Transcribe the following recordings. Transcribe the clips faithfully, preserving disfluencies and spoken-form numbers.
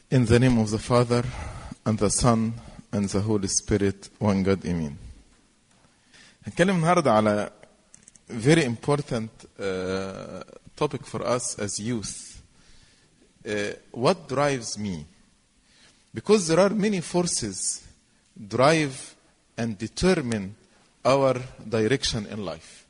In the name of the Father, and the Son, and the Holy Spirit, one God, Amen. هنتكلم النهارده على very important uh, topic for us as youth. Uh, what drives me? Because there are many forces drive and determine our direction in life.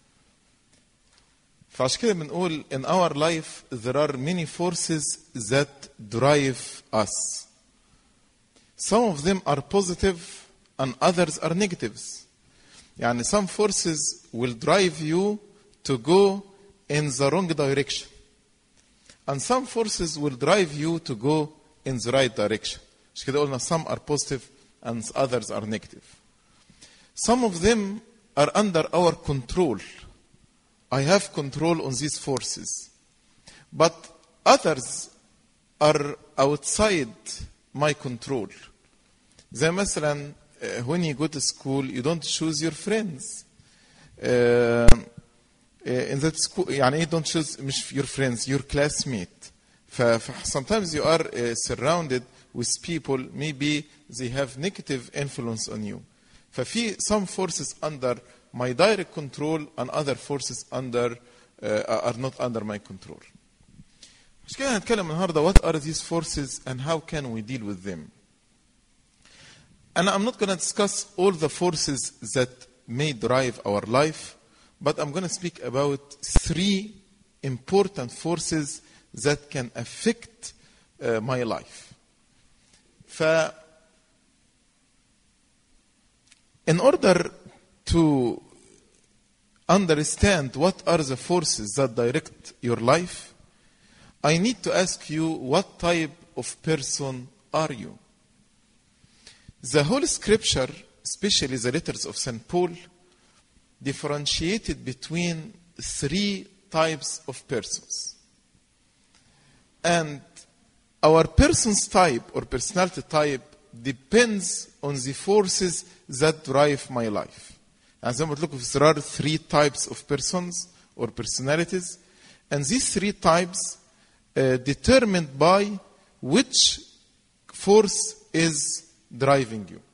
فعشان كده بنقول in our life there are many forces that drive us. Some of them are positive and others are negatives. يعني some forces will drive you to go in the wrong direction. And some forces will drive you to go in the right direction. عشان كده قلنا some are positive and others are negative. Some of them are under our control. I have control on these forces. But others are outside my control. زي مثلا uh, when you go to school, you don't choose your friends. Uh, uh, in that school, يعني you don't choose مش your friends, your classmate. ف, sometimes you are uh, surrounded with people, maybe they have negative influence on you. ففي some forces under my direct control and other forces under uh, are not under my control. مش كده هنتكلم النهارده what are these forces and how can we deal with them. And I'm not going to discuss all the forces that may drive our life, but I'm going to speak about three important forces that can affect uh, my life. ف in order to understand what are the forces that direct your life, I need to ask you, what type of person are you? The Holy Scripture, especially the letters of Saint Paul, differentiated between three types of persons. And our person's type or personality type depends on the forces that drive my life. As I'm looking, there are three types of persons or personalities, and these three types uh, determined by which force is driving you.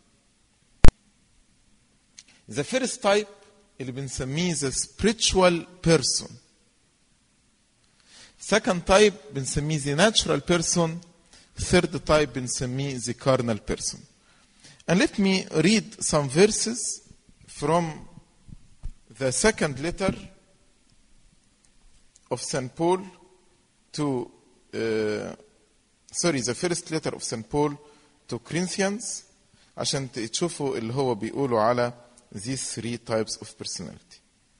The first type اللي بنسميه the spiritual person. Second type بنسميه the natural person. Third type بنسميه the carnal person. And let me read some verses from the second letter of Saint Paul to, uh, sorry, the first letter of Saint Paul to Corinthians, عشان تشوفوا اللي هو بيقولوا على these three types of personality.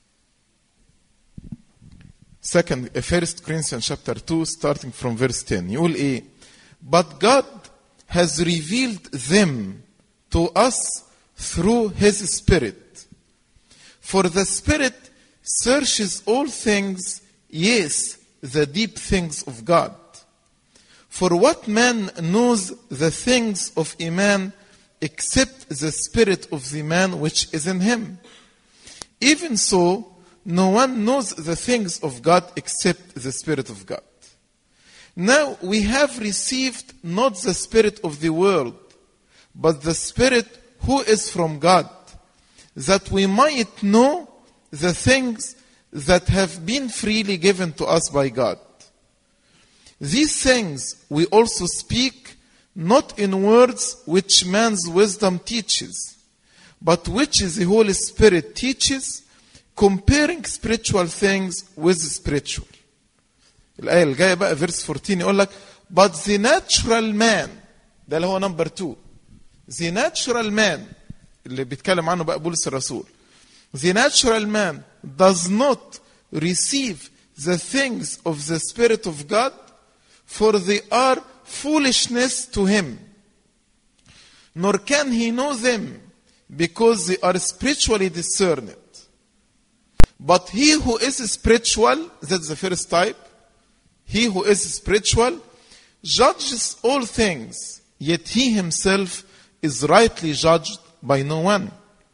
Second, First Corinthians chapter two, starting from verse ten. يقول إيه? But God has revealed them to us through His Spirit. For the Spirit searches all things, yes, the deep things of God. For what man knows the things of a man except the spirit of the man which is in him? Even so, no one knows the things of God except the Spirit of God. Now we have received not the spirit of the world, but the Spirit who is from God, that we might know the things that have been freely given to us by God. These things we also speak, not in words which man's wisdom teaches, but which the Holy Spirit teaches, comparing spiritual things with spiritual. الآية الجاية بقى verse fourteen يقول لك, but the natural man, ده اللي هو number two, the natural man اللي بيتكلم عنه بقى بولس الرسول, the natural man does not receive the things of the Spirit of God, for they are foolishness to him, nor can he know them, because they are spiritually discerned. But he who is spiritual, that's the first type, he who is spiritual judges all things, yet he himself is rightly judged by no one.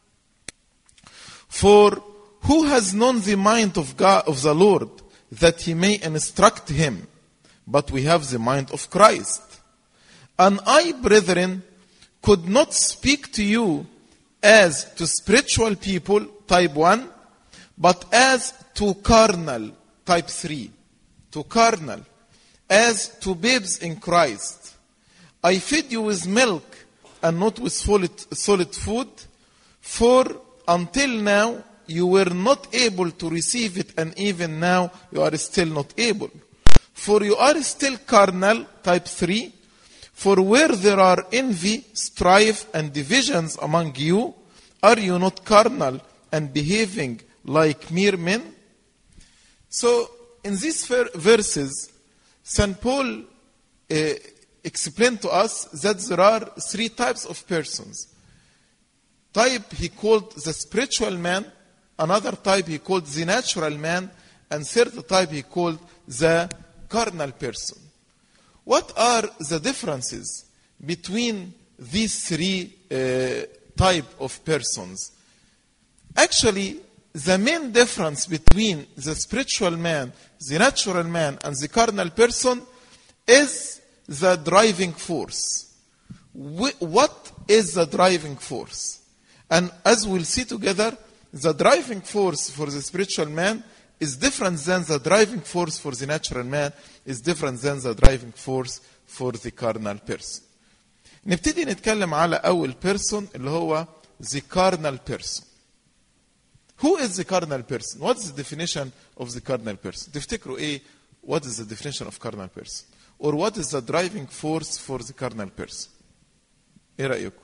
For who has known the mind of God, of the Lord, that he may instruct him? But we have the mind of Christ. And I, brethren, could not speak to you as to spiritual people, type one, but as to carnal, type three. To carnal, as to babes in Christ. I fed you with milk and not with solid, solid food, for until now you were not able to receive it, and even now you are still not able. For you are still carnal, type three, for where there are envy, strife, and divisions among you, are you not carnal and behaving like mere men? So, in these verses, Saint Paul uh, explained to us that there are three types of persons. Type he called the spiritual man, another type he called the natural man, and third type he called the carnal person. What are the differences between these three uh, type of persons? Actually, the main difference between the spiritual man, the natural man, and the carnal person is the driving force. What is the driving force? And as we'll see together, the driving force for the spiritual man is different than the driving force for the natural man, is different than the driving force for the carnal person. نبتدي نتكلم على أول person اللي هو the carnal person. Who is the carnal person? What is the definition of the carnal person? تفتكروا إيه? What is the definition of carnal person? Or what is the driving force for the carnal person? إيه رأيكم؟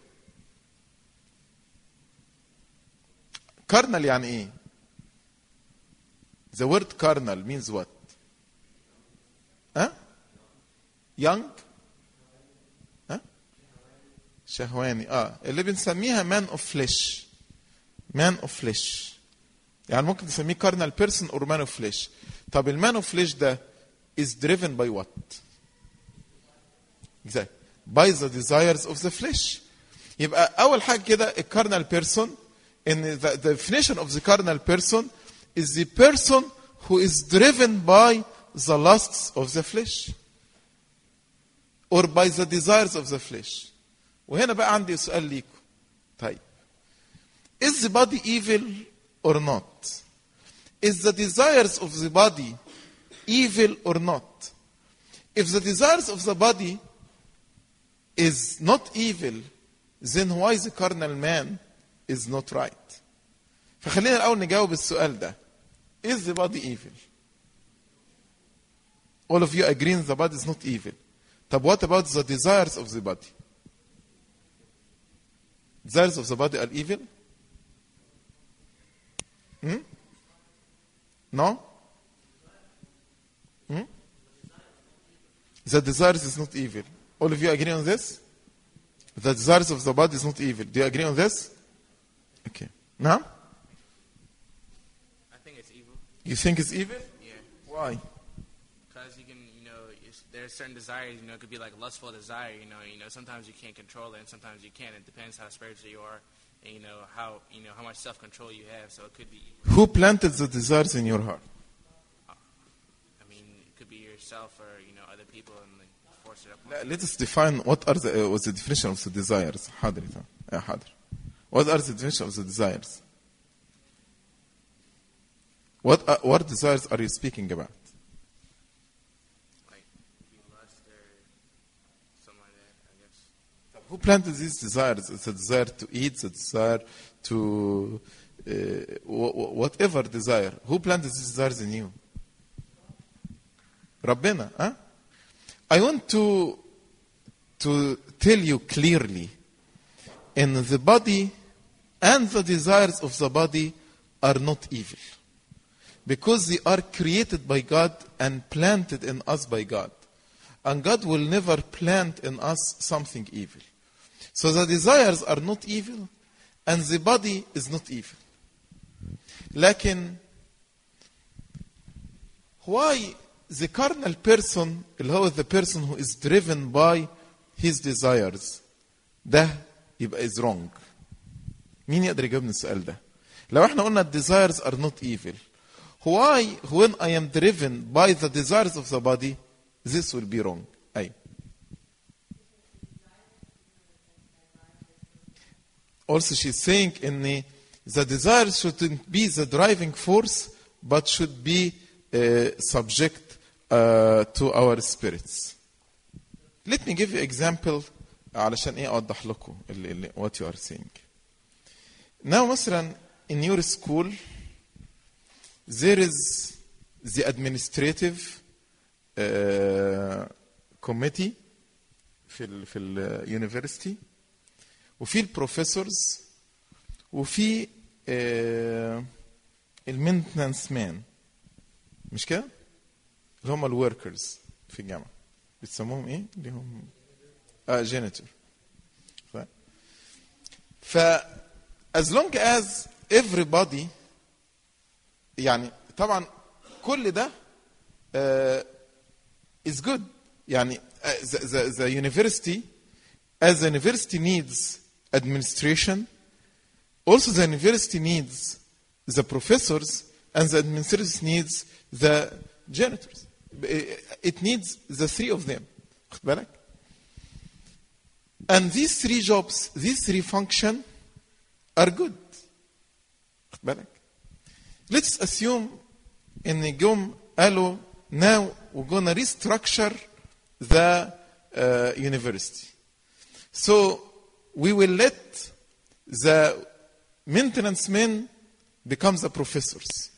carnal يعني إيه? The word carnal means what? Huh? Young? Huh? شهواني. آه. اللي بنسميها man of flesh. Man of flesh. يعني ممكن نسميه carnal person or man of flesh. طب المان of flesh ده is driven by what? Exactly. By the desires of the flesh. يبقى أول حاجة كده a carnal person, in the, the definition of the carnal person is the person who is driven by the lusts of the flesh or by the desires of the flesh. وهنا بقى عندي سؤال ليكم. طيب. Is the body evil or not? Is the desires of the body evil or not? If the desires of the body is not evil, then why the carnal man is not right? فخلينا الأول نجاوب السؤال ده. Is the body evil? All of you agree the body is not evil. طب what about the desires of the body? Desires of the body are evil? Hmm? No? Hmm? The desires is not evil. All of you agree on this? The desires of the body is not evil. Do you agree on this? Okay. Now? I think it's evil. You think it's evil? Yeah. Why? Because you can, you know, it's, there's certain desires, you know, it could be like lustful desire, you know, you know, sometimes you can't control it and sometimes you can. It depends how spiritual you are and, you know, how, you know, how much self-control you have. So it could be evil. Who planted the desires in your heart? I mean, it could be yourself or, you know, other people and like, force it upon you. Let us define what are the, uh, what's the definition of the desires. حاضر يا حاضر. What are the definition of the desires? What uh, what desires are you speaking about? Like, be lust or something like that, I guess. Who planted these desires? It's a desire to eat, the desire to uh, whatever desire. Who planted these desires in you? ربنا. Huh? I want to to tell you clearly, in the body and the desires of the body are not evil. Because they are created by God and planted in us by God. And God will never plant in us something evil. So the desires are not evil and the body is not evil. لكن why the carnal person, اللي هو the person who is driven by his desires, ده يبقى is wrong. مين يقدر يجاوبني السؤال ده؟ لو احنا قلنا desires are not evil, why when I am driven by the desires of the body, this will be wrong? أي. also she's saying in the, the desire shouldn't be the driving force, but should be uh, subject uh, to our spirits. Let me give you example علشان ايه اوضح لكم what you are saying. Now مثلا in your school there is the administrative uh, committee في ال في ال university وفي البروفيسورز وفي uh, المينتنانس مان مش كده؟ اللي هم الوركرز في الجامعة بتسموهم ايه؟ اللي هم اه جينيتور. ف ف as long as everybody يعني طبعا كل ده uh, is good يعني uh, the, the, the university as the university needs administration, also the university needs the professors, and the administrators needs the janitors. It needs the three of them. خد بالك؟ And these three jobs, these three functions are good. خد بالك؟ Let's assume in جم قالوا now we're gonna restructure the uh, university. So we will let the maintenance men become the professors,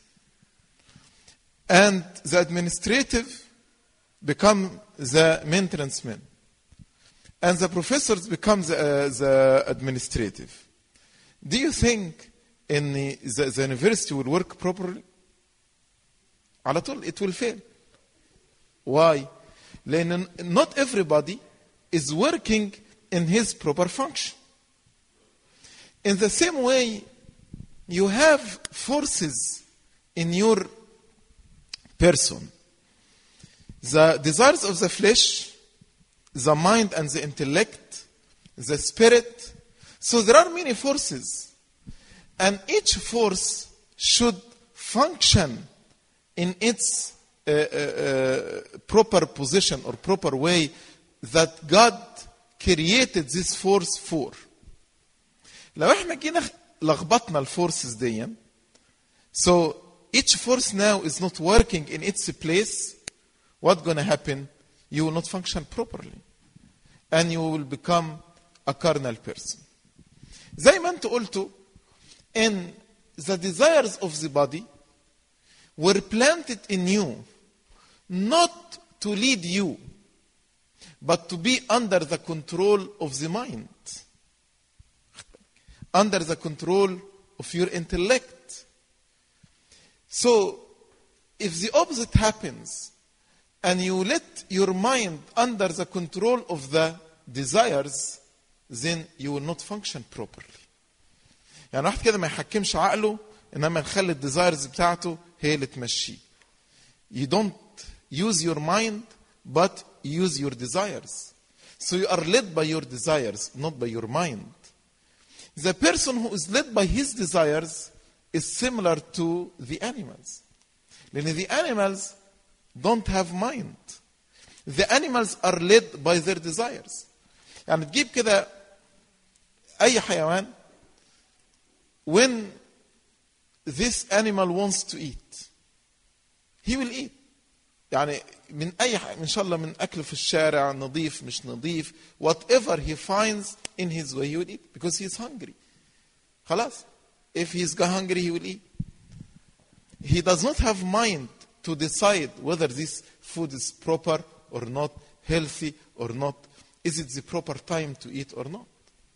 and the administrative become the maintenance men, and the professors become the, uh, the administrative. Do you think in the, the, the university will work properly? على طول it will fail. Why? لأن not everybody is working in his proper function. In the same way, you have forces in your person. The desires of the flesh, the mind and the intellect, the spirit. So there are many forces. And each force should function in its uh, uh, uh, proper position or proper way that God created this force for. لو احنا جينا لخبطنا الفورسز دي, so each force now is not working in its place, what's going to happen? You will not function properly. And you will become a carnal person. زي ما انتوا قلتوا, in the desires of the body were planted in you, not to lead you, but to be under the control of the mind, under the control of your intellect. So, if the opposite happens, and you let your mind under the control of the desires, then you will not function properly. يعني واحد كده ما يحكمش عقله, انما يخلي الديزايرز بتاعته هي اللي تمشيه. You don't use your mind, but use your desires. So you are led by your desires, not by your mind. The person who is led by his desires is similar to the animals. لأن the animals don't have mind. The animals are led by their desires. يعني تجيب كده أي حيوان, when this animal wants to eat, he will eat. يعني من أي حاجة, إن شاء الله من أكل في الشارع, نظيف مش نظيف, whatever he finds in his way he will eat because he is hungry. خلاص. If he is hungry he will eat. He does not have mind to decide whether this food is proper or not, healthy or not, is it the proper time to eat or not.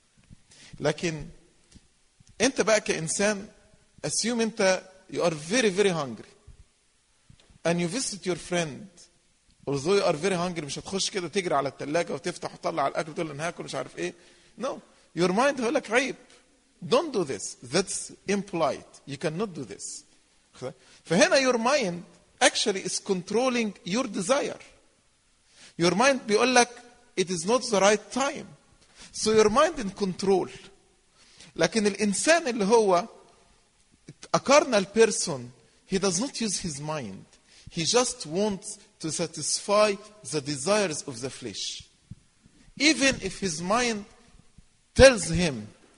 لكن أنت بقى كإنسان, assume أنت you are very very hungry and you visit your friend, although you are very hungry, مش هتخش كده تجري على الثلاجة وتفتح وتطلع على الأكل وتقول أنا هاكل مش عارف إيه. No, your mind هيقول لك عيب. Don't do this. That's impolite. You cannot do this. فهنا your mind actually is controlling your desire. Your mind بيقول لك it is not the right time. So your mind in control. لكن الإنسان اللي هو a carnal person, he does not use his mind. He just wants to satisfy the desires of the flesh. Even if his mind tells him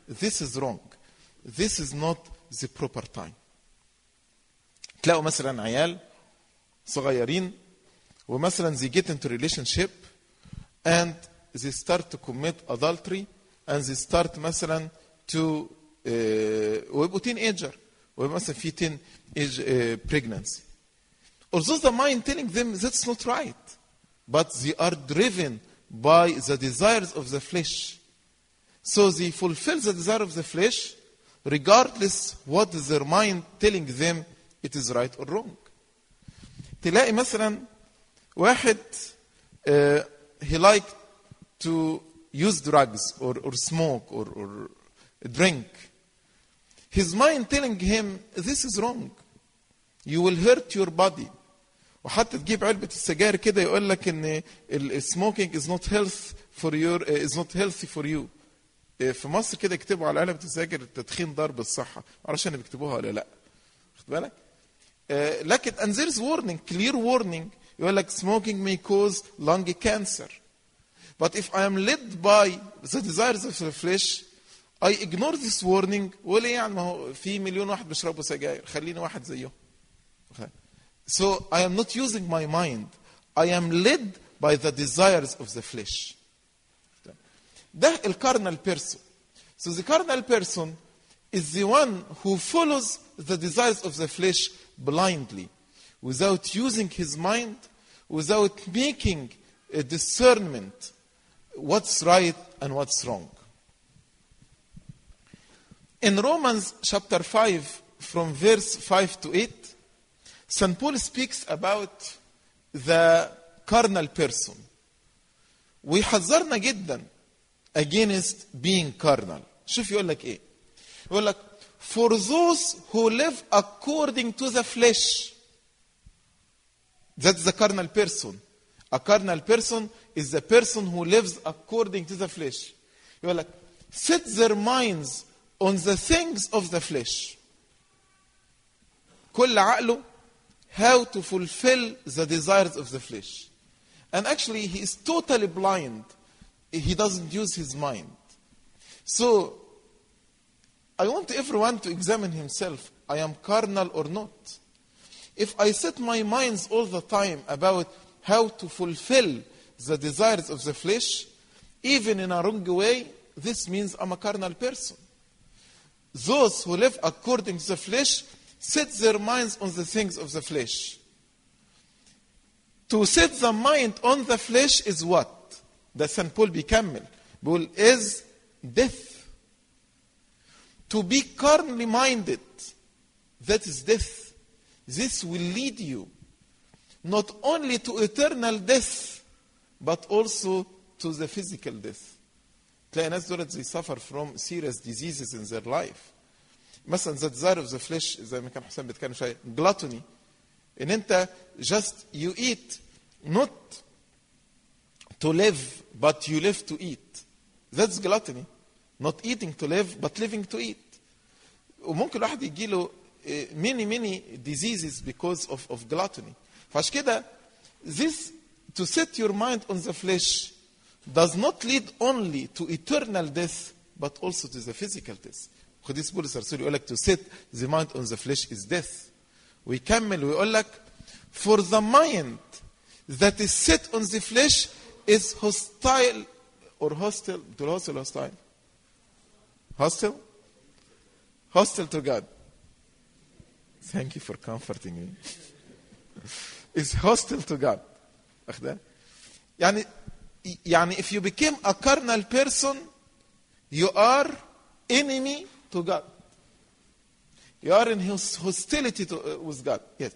this is wrong. This is not the proper time. تلاقوا مثلا عيال صغيرين ومثلا they get into relationship and they start to commit adultery and they start مثلا to uh, ويبقوا teenager ويبقى مثلا في teen age uh, pregnancy. Although the mind telling them that's not right, but they are driven by the desires of the flesh. So they fulfill the desire of the flesh regardless what is their mind telling them it is right or wrong. تلاقي مثلا واحد uh, he like to use drugs or, or smoke or, or drink. His mind telling him this is wrong. You will hurt your body. وحتى تجيب علبة السجاير كده يقول لك ان smoking is not health for your is not healthy for you. في مصر كده يكتبوا على علبة السجاير التدخين ضار بالصحة. معرفش انا بيكتبوها ولا لا. خد بالك؟ لكن and there is warning, clear warning. يقول لك smoking may cause lung cancer. But if I am led by the desires of the flesh, I ignore this warning. ولا يعني ما هو في مليون واحد بيشربوا سجاير، خليني واحد زيهم. So I am not using my mind. I am led by the desires of the flesh. ده ال carnal person. So the carnal person is the one who follows the desires of the flesh blindly, without using his mind, without making a discernment what's right and what's wrong. In Romans chapter five, from verse five to eight, Saint Paul speaks about the carnal person. ويحذرنا جدا against being carnal. شوف يقول لك ايه؟ يقول لك for those who live according to the flesh. That's the carnal person. A carnal person is the person who lives according to the flesh. يقول لك set their minds on the things of the flesh. كل عقله how to fulfill the desires of the flesh. And actually he is totally blind. He doesn't use his mind. So I want everyone to examine himself. I am carnal or not? If I set my minds all the time about how to fulfill the desires of the flesh, even in a wrong way, this means I'm a carnal person. Those who live according to the flesh set their minds on the things of the flesh. To set the mind on the flesh is what? ده Saint Paul بيكمل بيقول is death. To be carnally minded, that is death. This will lead you not only to eternal death, but also to the physical death. تلاقي ناس دولت they suffer from serious diseases in their life. مثلا the desire of the flesh زي ما كان حسام بيتكلم شويه gluttony. ان انت just you eat not to live but you live to eat. That's gluttony. Not eating to live but living to eat. وممكن الواحد يجي له many many diseases because of of gluttony. فعشان كده this to set your mind on the flesh does not lead only to eternal death but also to the physical death. قديس بولس الرسول يقول لك to set the mind on the flesh is death. ويكمل ويقول لك for the mind that is set on the flesh is hostile or hostile. Do hostile hostile? Hostile? Hostile to God. Thank you for comforting me. Is hostile to God. أخذ؟ يعني يعني if you became a carnal person, you are enemy to God. You are in hostility to, uh, with God. Yes.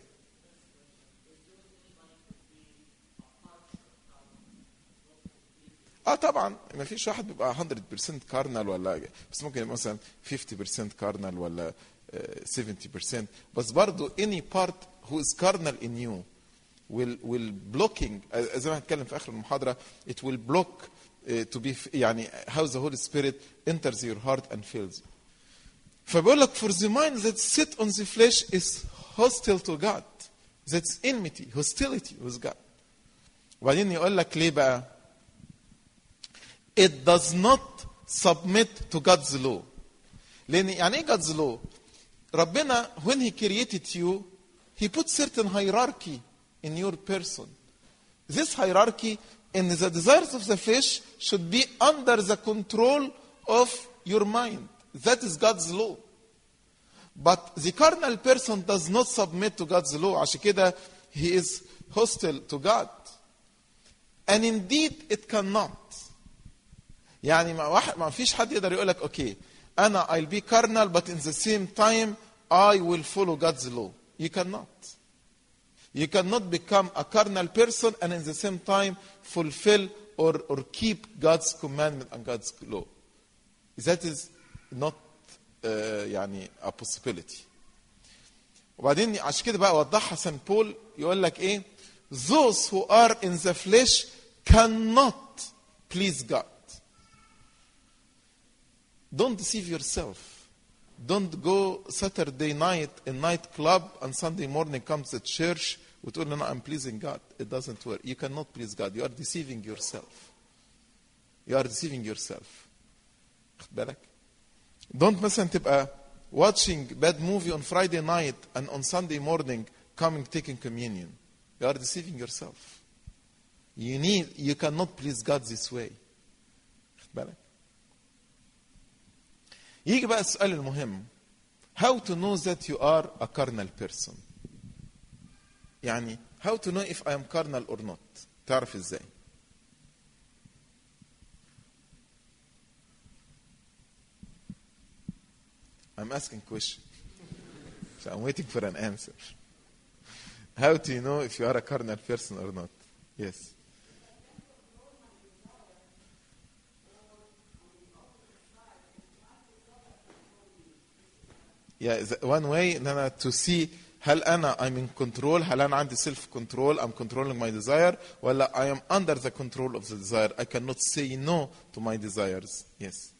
اه طبعا ما فيش واحد بيبقى one hundred percent كارنال ولا بس ممكن يبقى مثلا fifty percent كارنال ولا uh, seventy percent بس برضه any part who is carnal in you will will blocking زي ما هنتكلم في اخر المحاضره it will block uh, to be يعني how the Holy Spirit enters your heart and fills you. فبقول لك for the mind that sit on the flesh is hostile to God. That's enmity, hostility with God. وبعدين يقول لك ليه بقى؟ It does not submit to God's law. لان يعني ايه God's law؟ ربنا when he created you he put certain hierarchy in your person. This hierarchy in the desires of the flesh should be under the control of your mind. That is God's law. But the carnal person does not submit to God's law. عشان كده he is hostile to God. And indeed it cannot. يعني ما واحد ما فيش حد يقدر يقول لك اوكي انا I'll be carnal but in the same time I will follow God's law. You cannot. You cannot become a carnal person and in the same time fulfill or, or keep God's commandment and God's law. That is not uh, يعني a possibility. وبعدين عشان كده بقى وضحها سان بول يقول لك ايه؟ Those who are in the flesh cannot please God. Don't deceive yourself. Don't go Saturday night in night club and Sunday morning comes to church وتقول لنا I'm pleasing God. It doesn't work. You cannot please God. You are deceiving yourself. You are deceiving yourself. خد بالك. Don't مثلا تبقى watching bad movie on Friday night and on Sunday morning coming taking communion. You are deceiving yourself. You need, you cannot please God this way. خد بالك. يجي بقى السؤال المهم. How to know that you are a carnal person? يعني how to know if I am carnal or not? تعرف ازاي؟ I'm asking question. So I'm waiting for an answer. How do you know if you are a carnal person or not? Yes. Yeah, one way to see هل أنا I'm in control, هل أنا عندي self control, I'm controlling my desire, ولا I am under the control of the desire. I cannot say no to my desires. Yes.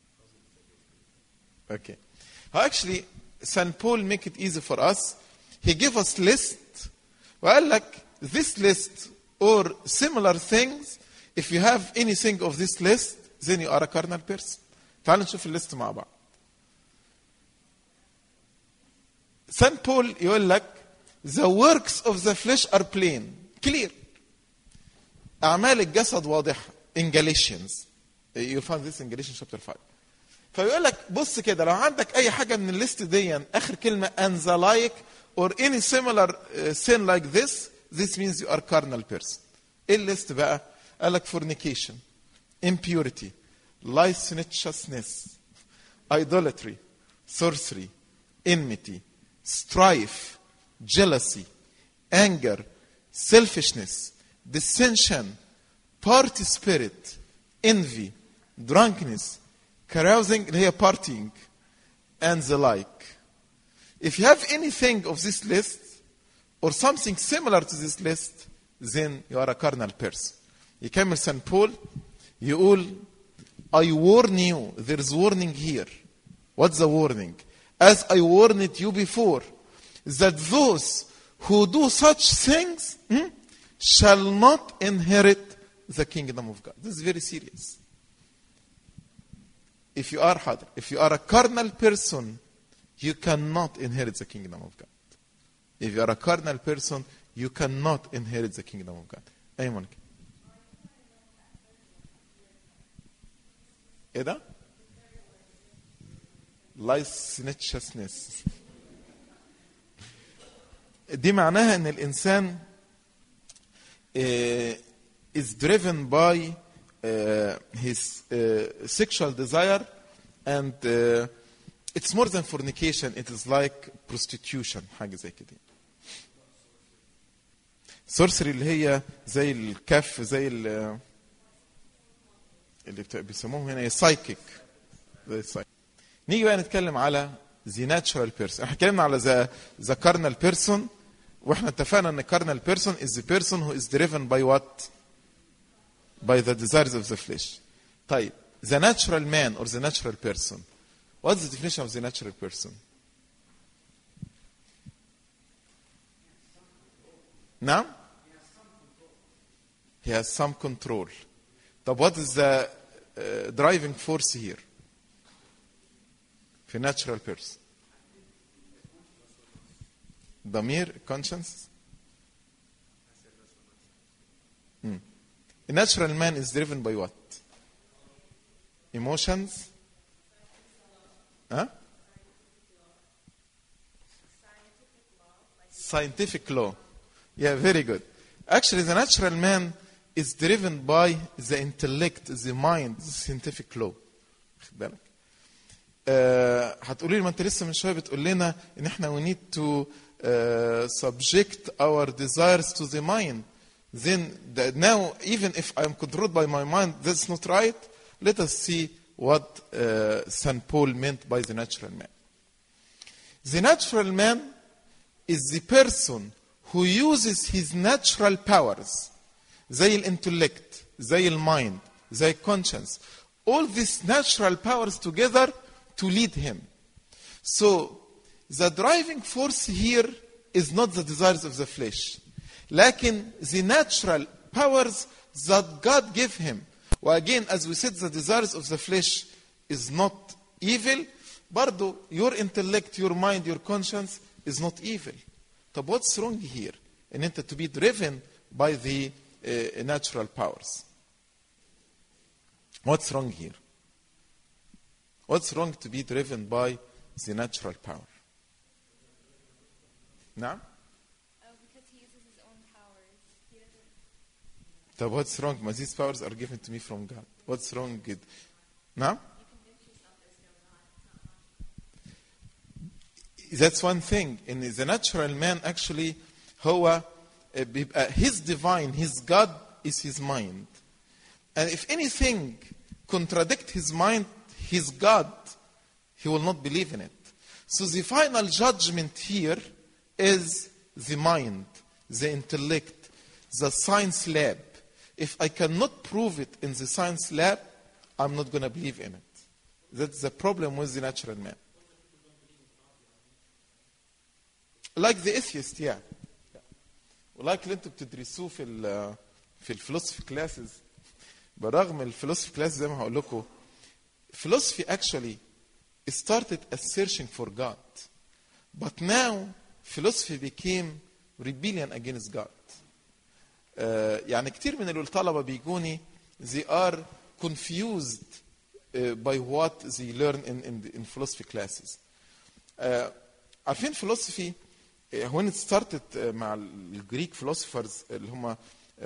Okay. Actually, Saint Paul make it easy for us. He gave us list. وقال لك this list or similar things, if you have anything of this list, then you are a carnal person. تعال نشوف الليست مع بعض. Saint Paul يقول لك the works of the flesh are plain, clear. أعمال الجسد واضحة. In Galatians. You find this in Galatians chapter five. فيقول لك بص كده لو عندك أي حاجة من الليست دي آخر كلمة and the like or any similar uh, sin like this, this means you are carnal person. إيه الليست بقى؟ قال لك fornication, impurity, licentiousness, idolatry, sorcery, enmity, strife, jealousy, anger, selfishness, dissension, party spirit, envy, drunkenness, carousing, اللي هي partying, and the like. If you have anything of this list or something similar to this list, then you are a carnal person. يكمل Saint Paul يقول I warn you, there is warning here. What's the warning? As I warned you before, that those who do such things hmm, shall not inherit the kingdom of God. This is very serious. If you are hard, if you are a carnal person, you cannot inherit the kingdom of God. If you are a carnal person, you cannot inherit the kingdom of God. Amen. ايه ده؟ licentiousness. دي معناها ان الانسان uh, is driven by uh, his uh, sexual desire and uh, it's more than fornication, it is like prostitution, حاجة زي كده. sorcery اللي هي زي الكف زي اللي بيسموهم هنا psychic. نيجي بقى نتكلم على the natural person. احنا اتكلمنا على the, the carnal person واحنا اتفقنا ان carnal person is the person who is driven by what? By the desires of the flesh. طيب the natural man or the natural person. What's the definition of the natural person? نعم؟ He has some control. طب what is the uh, driving force here? في natural person. ضمير conscience. Hmm. A natural man is driven by what? Emotions? Huh? Scientific law. Yeah, very good. Actually, the natural man is driven by the intellect, the mind, the scientific law. خد بالك. أه هتقولي لي ما انت لسه من شويه بتقول لنا ان احنا we need to uh, subject our desires to the mind. Then the, now, even if I'm controlled by my mind, that's not right. Let us see what uh, Saint Paul meant by the natural man. The natural man is the person who uses his natural powers, زي الانتلكت, زي المايند, زي conscience, all these natural powers together to lead him. So the driving force here is not the desires of the flesh, لكن the natural powers that God gave him. Well, again, as we said, the desires of the flesh is not evil. برضو your intellect, your mind, your conscience is not evil. طب what's wrong here? In order to be driven by the uh, natural powers. What's wrong here? What's wrong to be driven by the natural power? Now? Oh, because he uses his own powers. He doesn't. طب what's wrong? My these powers are given to me from God. What's wrong with now? You convince yourself there's no God. It's not That's one thing. In the natural man, actually, هو uh, his divine, his God is his mind. And if anything contradict his mind, his God, he will not believe in it. So the final judgment here is the mind, the intellect, the science lab. If I cannot prove it in the science lab, I'm not going to believe in it. That's the problem with the natural man. Like the atheist, yeah. ولكن اللي انتوا بتدرسوه في ال في الفلسفي كلاسز برغم الفلسفي كلاس زي ما هقول لكم philosophy actually started as searching for God, but now philosophy became rebellion against God. uh, يعني كتير من الطلبة بيجوني they are confused uh, by what they learn in, in, in philosophy classes. uh, عارفين philosophy uh, when it started uh, مع الجريك philosophers اللي هم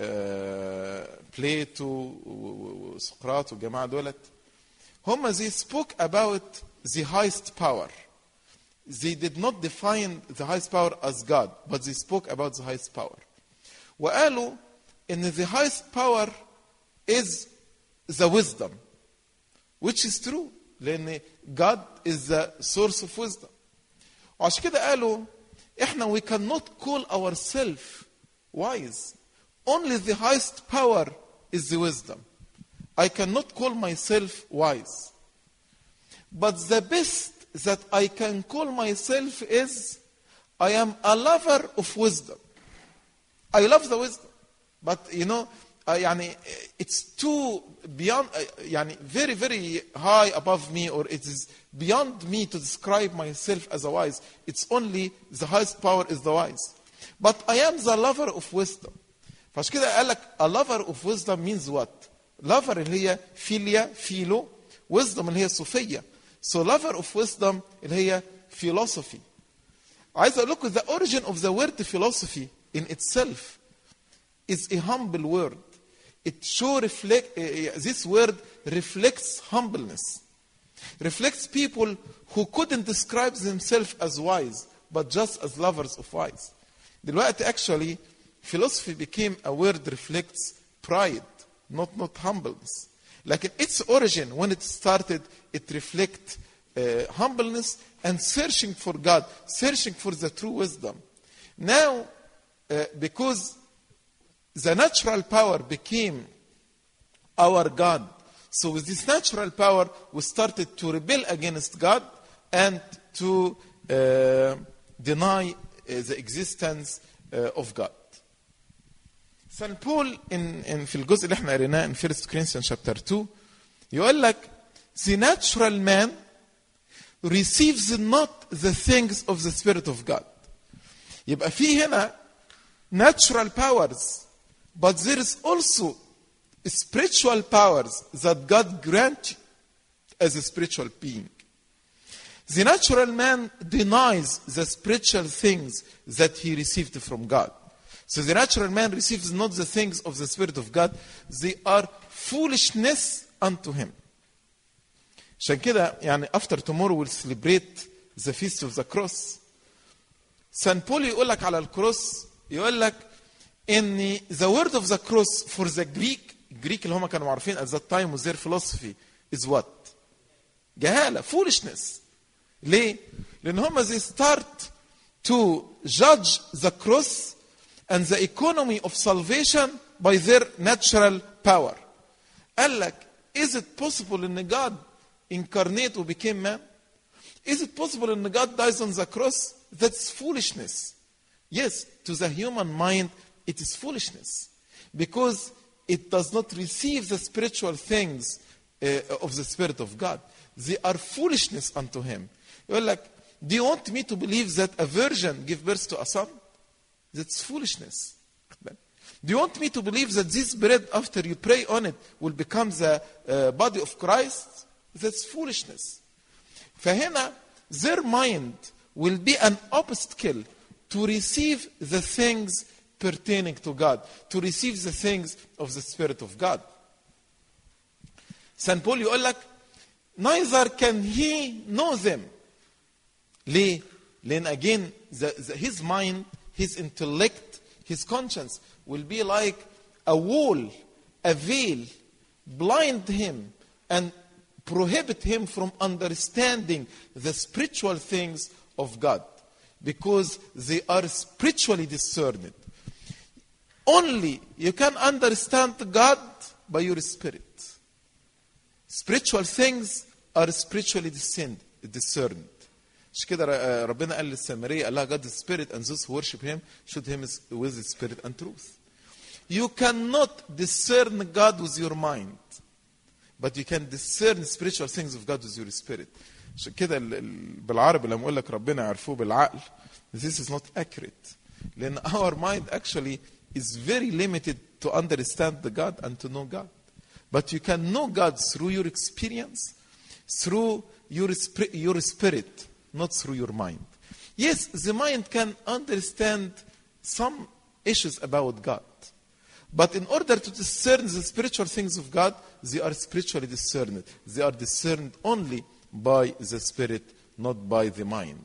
بليتو وسقراط والجماعة دولت هم they spoke about the highest power. They did not define the highest power as God, but they spoke about the highest power. وقالوا ان the highest power is the wisdom, which is true, لان God is the source of wisdom. وعشان كده قالوا احنا we cannot call ourselves wise. Only the highest power is the wisdom. I cannot call myself wise. But the best that I can call myself is I am a lover of wisdom. I love the wisdom. But you know, uh, يعني, it's too beyond, uh, يعني, very, very high above me, or it is beyond me to describe myself as a wise. It's only the highest power is the wise. But I am the lover of wisdom. فعشان كده قال لك a lover of wisdom means what? Lover اللي هي فيليا فيلو, wisdom اللي هي صوفية. So lover of wisdom اللي هي philosophy. عايز اقول لكم the origin of the word philosophy in itself is a humble word. It show reflect uh, this word reflects humbleness. Reflects people who couldn't describe themselves as wise, but just as lovers of wise. دلوقتي actually philosophy became a word reflects pride, not not humbleness. Like its origin, when it started, it reflects uh, humbleness and searching for God, searching for the true wisdom. Now, uh, because the natural power became our God, so with this natural power, we started to rebel against God and to uh, deny uh, the existence uh, of God. Saint Paul in, in في الجزء اللي احنا قريناه in First Corinthians chapter two يقول لك the natural man receives not the things of the Spirit of God. يبقى في هنا natural powers, but there is also spiritual powers that God grants as a spiritual being. The natural man denies the spiritual things that he received from God. So the natural man receives not the things of the Spirit of God. They are foolishness unto him. عشان كده يعني after tomorrow we'll celebrate the feast of the cross. Saint Paul يقول لك على الكروس يقول لك ان the word of the cross for the Greek Greek اللي هم كانوا عارفين at that time with their philosophy is what? جهالة, foolishness. ليه؟ لأن هم they start to judge the cross and the economy of salvation by their natural power. قال لك, is it possible in God incarnate who became man? Is it possible in God dies on the cross? That's foolishness. Yes, to the human mind, it is foolishness. Because it does not receive the spiritual things uh, of the Spirit of God. They are foolishness unto him. You're like, do you want me to believe that a virgin gave birth to a son? That's foolishness. Do you want me to believe that this bread, after you pray on it, will become the uh, body of Christ? That's foolishness. فهنا, their mind will be an obstacle to receive the things pertaining to God, to receive the things of the Spirit of God. Saint Paul يقول لك, neither can he know them. ليه؟ لأن again, the, the, his mind, his intellect, his conscience will be like a wall, a veil, blind him and prohibit him from understanding the spiritual things of God, because they are spiritually discerned. Only you can understand God by your spirit. Spiritual things are spiritually discerned. مش كده ربنا قال للسامرية, قال لها God is spirit and those who worship him should him with spirit and truth. You cannot discern God with your mind, but you can discern spiritual things of God with your spirit. عشان كده بالعربي لما اقول لك ربنا عرفوه بالعقل, this is not accurate. لأن our mind actually is very limited to understand the God and to know God. But you can know God through your experience, through your, your spirit, not through your mind. Yes, the mind can understand some issues about God. But in order to discern the spiritual things of God, they are spiritually discerned. They are discerned only by the spirit, not by the mind.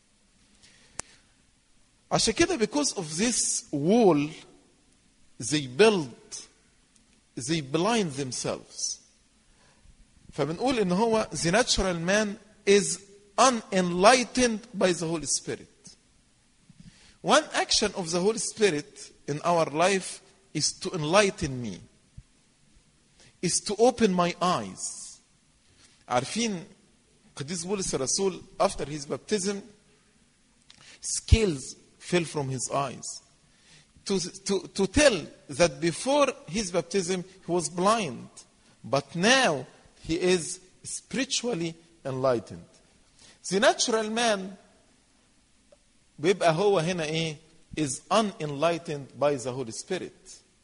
عشان كده, because of this wall, they build, they blind themselves. فبنقول إن هو the natural man is unenlightened by the Holy Spirit. One action of the Holy Spirit in our life is to enlighten me, is to open my eyes. عارفين قديس بولس الرسول after his baptism, scales fell from his eyes. To, to, to tell that before his baptism he was blind, but now he is spiritually enlightened. The natural man بيبقى هو هنا ايه, is unenlightened by the Holy Spirit.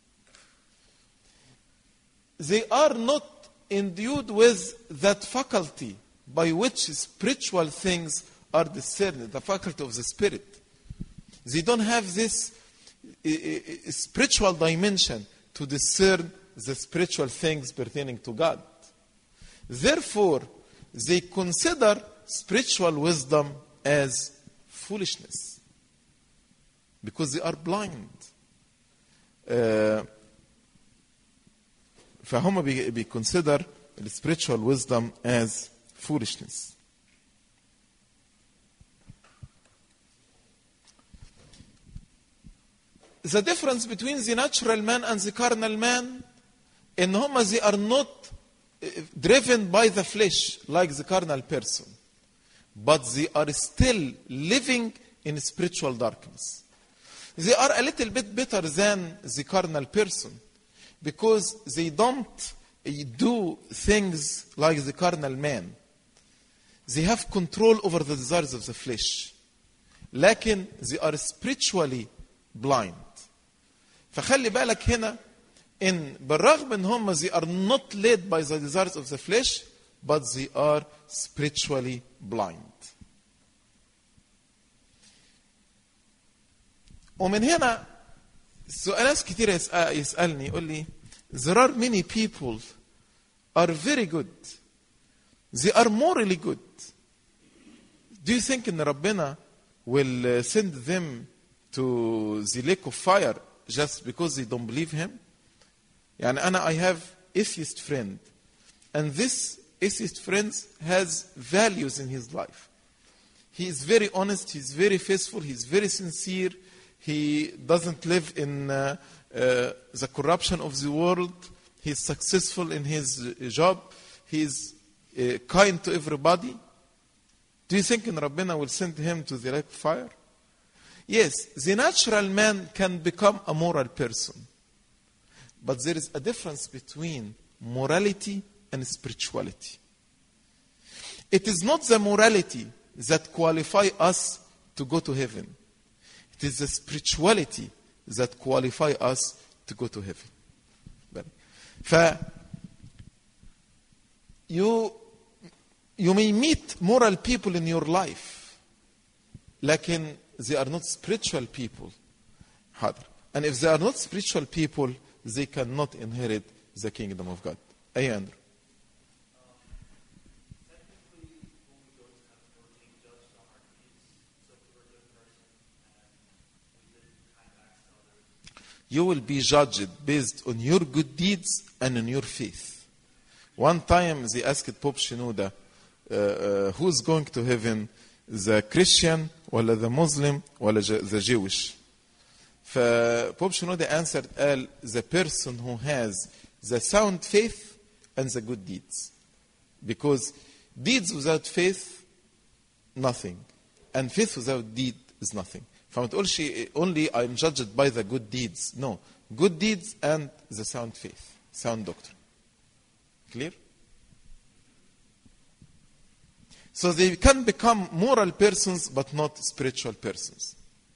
They are not endued with that faculty by which spiritual things are discerned, the faculty of the Spirit. They don't have this uh, uh, spiritual dimension to discern the spiritual things pertaining to God. Therefore, they consider spiritual wisdom as foolishness because they are blind. Uh, فهم بيconsider spiritual wisdom as foolishness. The difference between the natural man and the carnal man, in whom they are not driven by the flesh like the carnal person, but they are still living in spiritual darkness. They are a little bit better than the carnal person because they don't do things like the carnal man. they have control over the desires of the flesh. لكن they are spiritually blind. فخلي بالك هنا إن بالرغم إن هم they are not led by the desires of the flesh, but they are spiritually blind. ومن هنا سؤالات كتير يسألني يقول لي there are many people are very good. They are morally good. Do you think إن ربنا will send them to the lake of fire just because they don't believe him? يعني أنا I have atheist friend, and this atheist friend has values in his life. He is very honest, he's very faithful, he's very sincere, he doesn't live in uh, uh, the corruption of the world, he's successful in his job, he's uh, kind to everybody. Do you think in Rabbina will send him to the lake of fire? Yes, the natural man can become a moral person. But there is a difference between morality and spirituality. It is not the morality that qualify us to go to heaven. It is the spirituality that qualify us to go to heaven. ف you you may meet moral people in your life, لكن they are not spiritual people. حاضر. And if they are not spiritual people, they cannot inherit the kingdom of God. أي أندرو؟ You will be judged based on your good deeds and on your faith. One time they asked Pope Shenouda, uh, uh, who's going to heaven, the Christian, or the Muslim, or the Jewish? فبوب Shenouda answered, قال, the person who has the sound faith and the good deeds. Because deeds without faith, nothing. And faith without deed is nothing. فما تقولش only I'm judged by the good deeds. No. Good deeds and the sound faith. Sound doctrine. Clear? So they can become moral persons but not spiritual persons.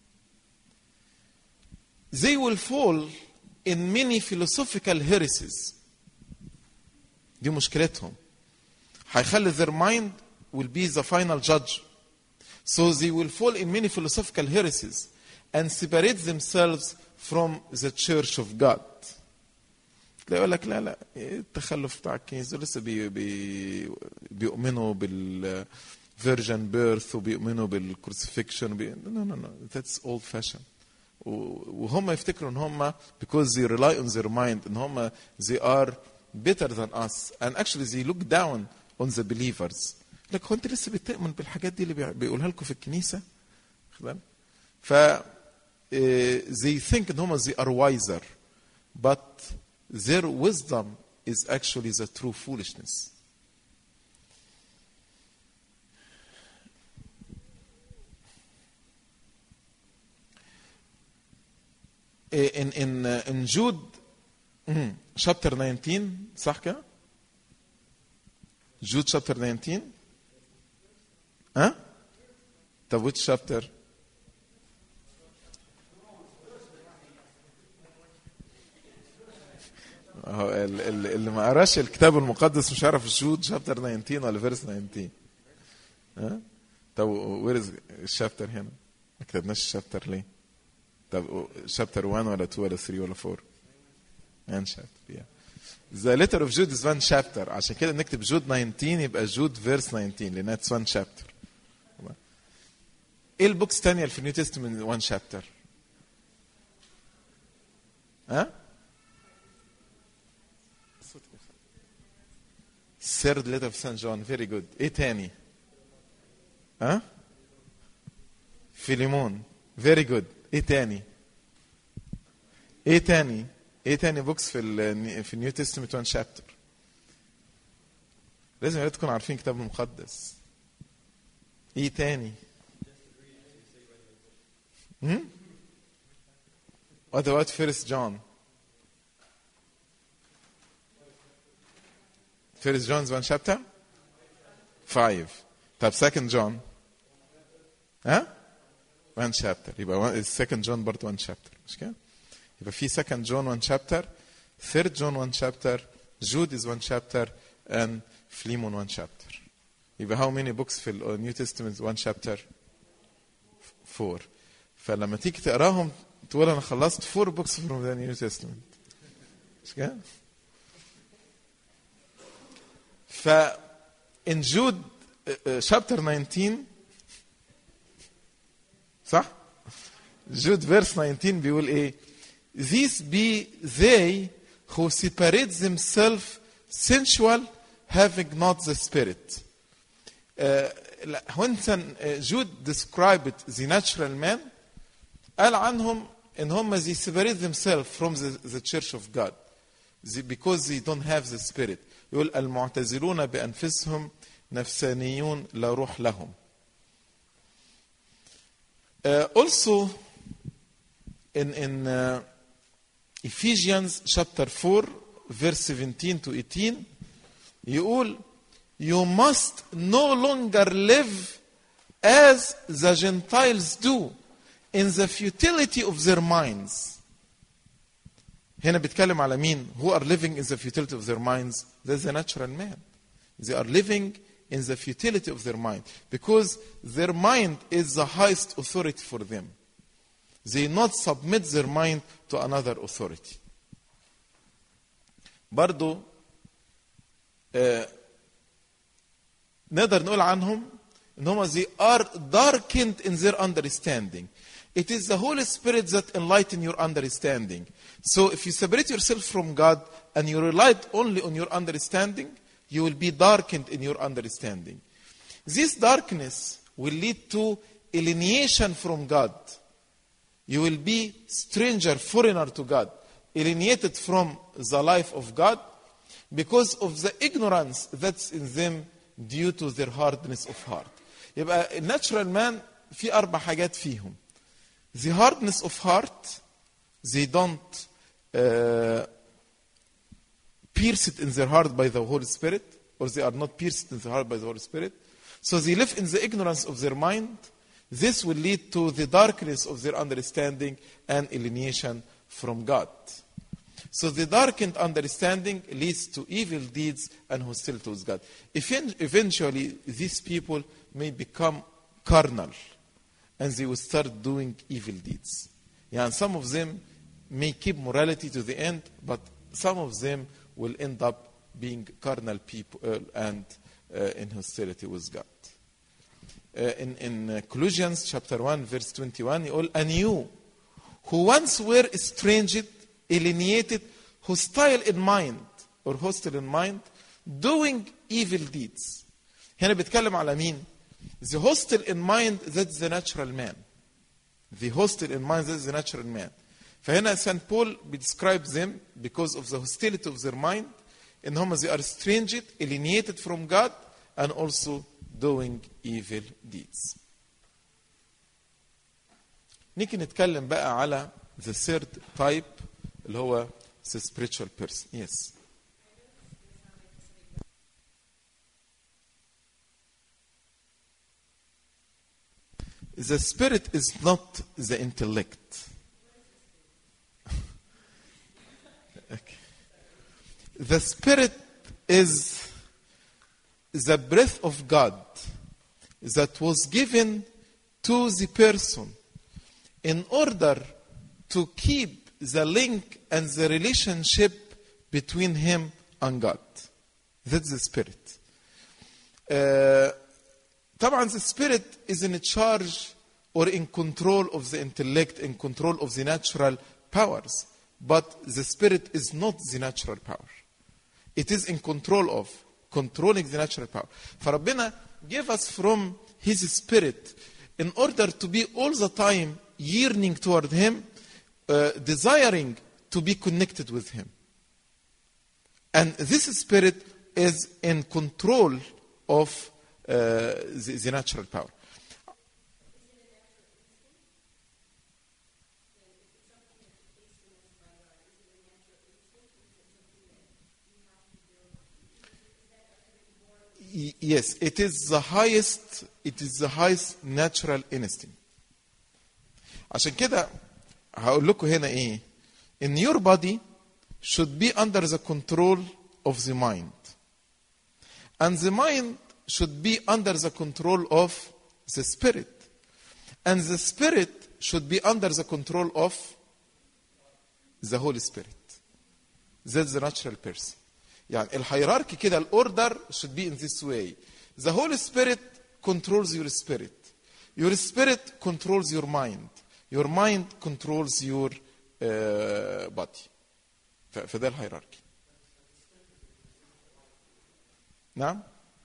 They will fall in many philosophical heresies. دي مشكلتهم. هيخلي their mind will be the final judge. So they will fall in many philosophical heresies and separate themselves from the church of God. تلاقي يقول لك لا لا التخلف بتاع الكنيسة لسه بي بي بيؤمنوا بال virgin birth وبيؤمنوا بالcrucifixion. No no no, that's old fashioned. وهم يفتكروا ان هم because they rely on their mind ان هم they are better than us, and actually they look down on the believers. لك هو انت لسه بتؤمن بالحاجات دي اللي بيقولها لكم في الكنيسه؟ ف they think ان هم they are wiser, but their wisdom is actually the true foolishness. In in in Jude chapter nineteen, صح كده؟ Jude chapter nineteen. ها؟ طب which chapter؟ اللي ما قراش الكتاب المقدس مش عارف جود chapter nineteen ولا verse nineteen. ها؟ طب where is الشابتر هنا؟ ما كتبناش الشابتر ليه؟ طب chapter one ولا two ولا three ولا four؟ one chapter. Yeah. The letter of Jude is one chapter. عشان كده نكتب Jude nineteen يبقى Jude verse nineteen لأن it's one chapter. ايه البوكس الثانية في النيو تستمنت one chapter؟ ها؟ Third letter of Saint John. Very good. ايه تاني؟ ها؟ فيليمون. Very good. ايه تاني؟ ايه تاني؟ ايه تاني بوكس في ال في النيو تستمنت one chapter؟ لازم يا ريت تكونوا عارفين الكتاب المقدس. ايه تاني؟ Hmm? What about First John? First John's one chapter? Five. طب second John ها one chapter يبقى one- second John برضه one chapter مش كده؟ يبقى في second John one chapter, third John one chapter, Jude is one chapter, and Philemon one chapter. يبقى how many books في ال New Testament one chapter? four. فلما تيجي تقراهم تقول انا خلصت four books from the New Testament. مش كده؟ ف in Jude uh, uh, chapter nineteen صح؟ Jude verse nineteen بيقول ايه؟ These be they who separate themselves sensual, having not the spirit. Uh, when uh, Jude described the natural man, قال عنهم ان هم they separate themselves from the, the church of God they, because they don't have the spirit. يقول المعتزلون بأنفسهم نفسانيون لا روح لهم. Uh, also in in uh, Ephesians chapter four verse seventeen to eighteen يقول you must no longer live as the Gentiles do in the futility of their minds. هنا بيتكلم على مين؟ who are living in the futility of their minds? That's the natural man. They are living in the futility of their mind because their mind is the highest authority for them. They not submit their mind to another authority. برضو آه نقدر نقول عنهم ان هم they are darkened in their understanding. It is the Holy Spirit that enlighten your understanding. So if you separate yourself from God and you relied only on your understanding, you will be darkened in your understanding. This darkness will lead to alienation from God. You will be stranger, foreigner to God, alienated from the life of God because of the ignorance that's in them due to their hardness of heart. يبقى natural man في أربع حاجات فيهم. The hardness of heart, they don't uh, pierce it in their heart by the Holy Spirit, or they are not pierced in their heart by the Holy Spirit. So they live in the ignorance of their mind. This will lead to the darkness of their understanding and alienation from God. So the darkened understanding leads to evil deeds and hostility with God. Eventually, these people may become carnal and they will start doing evil deeds. Yeah, and some of them may keep morality to the end, but some of them will end up being carnal people uh, and uh, in hostility with God. Uh, in in uh, Colossians chapter one, verse twenty-one, يقول, and you who once were estranged, alienated, hostile in mind, or hostile in mind, doing evil deeds. هنا بيتكلم على مين؟ The hostile in mind, that's the natural man. The hostile in mind, that's the natural man. فهنا Saint Paul describes them because of the hostility of their mind, in هم they are estranged, alienated from God, and also doing evil deeds. نيجي نتكلم بقى على the third type اللي هو the spiritual person. Yes. The spirit is not the intellect. Okay. The spirit is the breath of God that was given to the person in order to keep the link and the relationship between him and God. That's the spirit. Uh, طبعا the spirit is in charge or in control of the intellect, in control of the natural powers. But the spirit is not the natural power. It is in control of, controlling the natural power. فربنا gave us from his spirit in order to be all the time yearning toward him, uh, desiring to be connected with him. And this spirit is in control of uh, the, the natural power. Y- yes, it is the highest, it is the highest natural instinct. عشان كده هقول لكم هنا ايه. In your body should be under the control of the mind. And the mind should be under the control of the spirit. And the spirit should be under the control of the Holy Spirit. That's the natural person. يعني الهيراركي كده الاوردر should be in this way. The Holy Spirit controls your spirit. Your spirit controls your mind. Your mind controls your uh, body. ف- فده الهيراركي. نعم.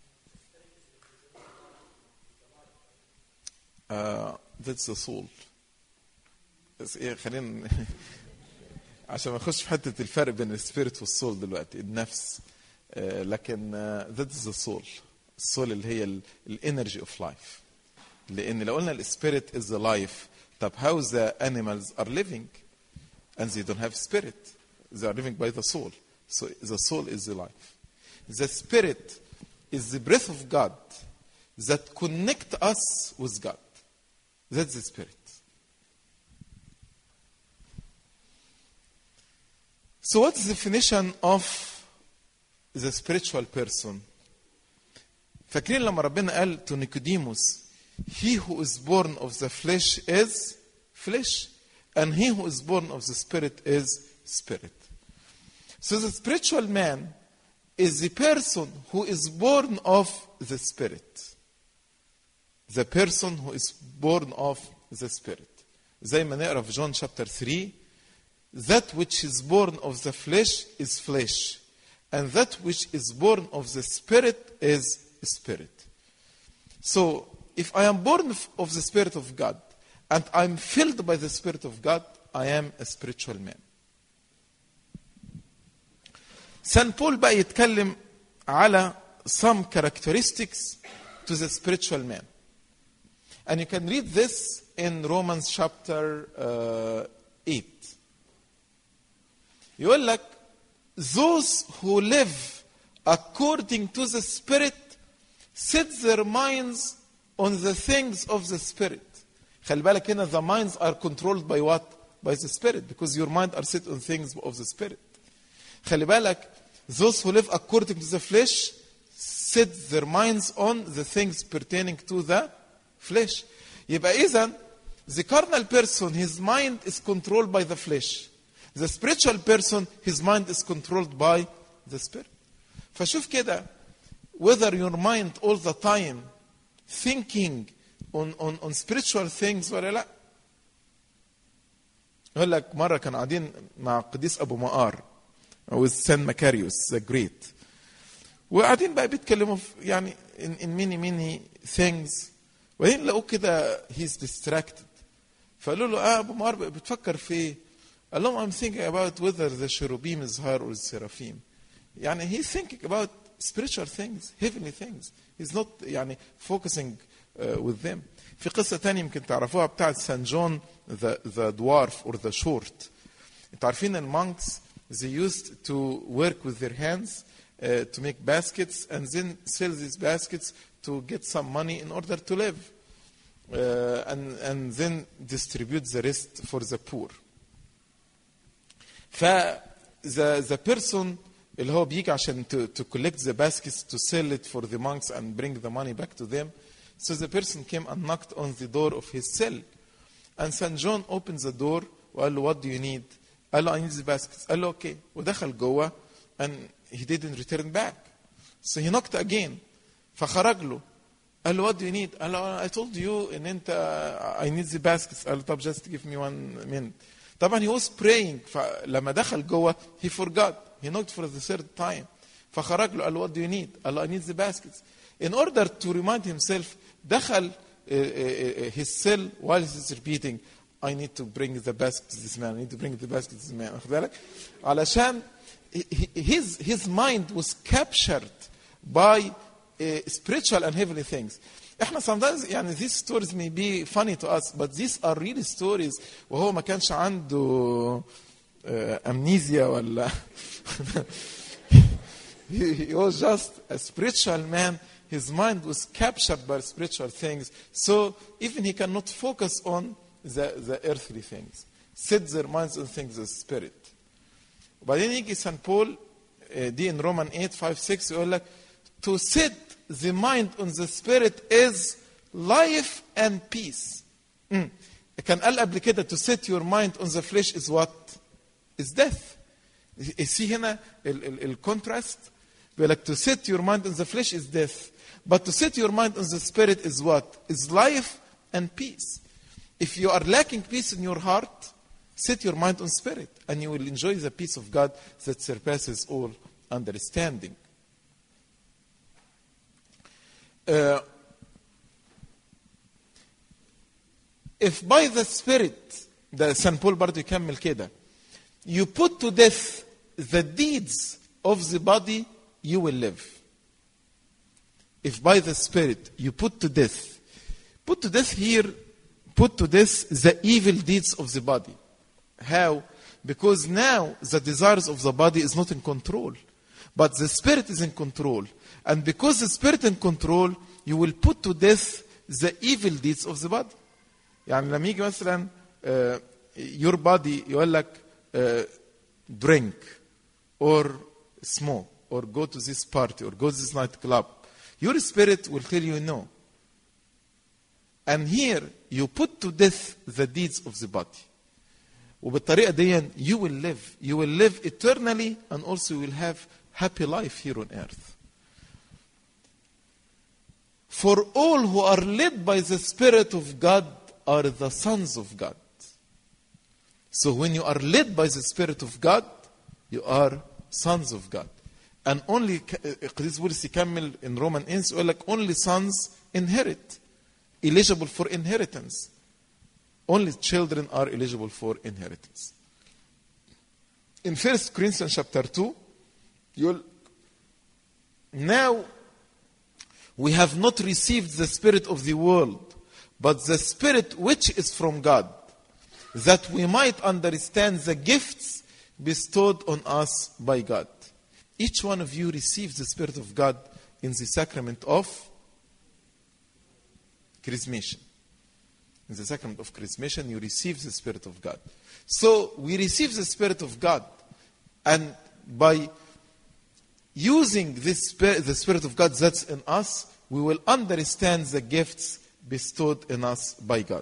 Uh, that's the soul. بس ايه خلينا عشان ما نخش في حته الفرق بين السبيريت والسول دلوقتي النفس. آه، لكن ذات از ذا سول. السول اللي هي الانرجي اوف لايف. لان لو قلنا السبيريت از ذا لايف، طب how the animals are living and they don't have spirit, they are living by the soul. So the soul is the life. The spirit is the breath of God that connect us with God. That's the spirit. So what's the definition of the spiritual person? فاكرين لما ربنا قال to Nicodemus, he who is born of the flesh is flesh, and he who is born of the spirit is spirit. So the spiritual man is the person who is born of the spirit. The person who is born of the spirit. زي ما نقرا في John chapter three, that which is born of the flesh is flesh, and that which is born of the spirit is spirit. So, if I am born of the Spirit of God, and I'm filled by the Spirit of God, I am a spiritual man. Saint Paul بقى يتكلم على some characteristics to the spiritual man. And you can read this in Romans chapter uh, eight. يقول لك, those who live according to the Spirit set their minds on the things of the Spirit. خلي بالك هنا, the minds are controlled by what? By the Spirit, because your mind are set on things of the Spirit. خلي بالك, those who live according to the flesh set their minds on the things pertaining to the flesh. يبقى إذن, the carnal person, his mind is controlled by the flesh. The spiritual person, his mind is controlled by the Spirit. فشوف كده, whether your mind all the time thinking on, on, on spiritual things ولا لا. يقول لك مرة كان قاعدين مع قديس أبو مقار with Saint Macarius the Great, وقاعدين بقى بيتكلموا يعني in, in many many things, وبعدين لقوه كده he's distracted. فقالوا له اه أبو مقار بتفكر في ايه؟ قال لهم I'm thinking about whether the cherubim is higher or the seraphim. يعني he's thinking about spiritual things, heavenly things. He's not يعني focusing uh, with them. في قصة تانية يمكن تعرفوها بتاعت Saint John the, the dwarf or the short. انتوا عارفين المونكس they used to work with their hands uh, to make baskets and then sell these baskets to get some money in order to live uh, and, and then distribute the rest for the poor. ف the, the person اللي هو بيجي عشان to, to collect the baskets to sell it for the monks and bring the money back to them. So the person came and knocked on the door of his cell. And Saint John opened the door وقال له what do you need? قال له I need the baskets. قال له okay. ودخل جوه and he didn't return back. So he knocked again. فخرج له. قال له what do you need? قال له I told you ان انت I need the baskets. قال له طب just give me one minute. طبعا he was praying. فلما دخل جوه he forgot. He knocked for the third time. فخرج له قال له what do you need? قال له I need the baskets. In order to remind himself, دخل uh, uh, his cell while he's repeating, I need to bring the baskets to this man. I need to bring the baskets to this man. واخد بالك؟ علشان his his mind was captured by uh, spiritual and heavenly things. احنا sometimes يعني these stories may be funny to us, but these are real stories. وهو ما كانش عنده amnesia ولا he was just a spiritual man his mind was captured by spiritual things, so even he cannot focus on the, the earthly things. Set their minds on things of spirit. وبعدين يجي سان بول دي in Romans eight five six يقول لك to set the mind on the spirit is life and peace. Mm. كان قال قبل كده to set your mind on the flesh is what? Is death. See هنا الكونتراست بيقول لك to set your mind on the flesh is death, but to set your mind on the spirit is what? Is life and peace. If you are lacking peace in your heart, set your mind on spirit, and you will enjoy the peace of God that surpasses all understanding. Uh, if by the spirit, the Saint Paul برضه يكمل كده, you put to death the deeds of the body, you will live. If by the spirit you put to death, put to death here, put to death the evil deeds of the body. How? Because now the desires of the body is not in control, but the spirit is in control. And because the spirit in control, you will put to death the evil deeds of the body. يعني لما يجي مثلا uh, your body يقول لك uh, drink or smoke or go to this party or go to this nightclub, your spirit will tell you no. And here you put to death the deeds of the body. وبالطريقة دي you will live. You will live eternally, and also you will have happy life here on earth. For all who are led by the Spirit of God are the sons of God. So when you are led by the Spirit of God, you are sons of God. And only, قديس بولس يكمل in Roman eight يقول لك only sons inherit, eligible for inheritance. Only children are eligible for inheritance. In First Corinthians chapter two, you'll, now we have not received the spirit of the world, but the Spirit which is from God, that we might understand the gifts bestowed on us by God. Each one of you receives the Spirit of God in the sacrament of chrismation. In the sacrament of chrismation, you receive the Spirit of God. So we receive the Spirit of God, and by using this spirit, the Spirit of God that's in us, we will understand the gifts bestowed in us by God.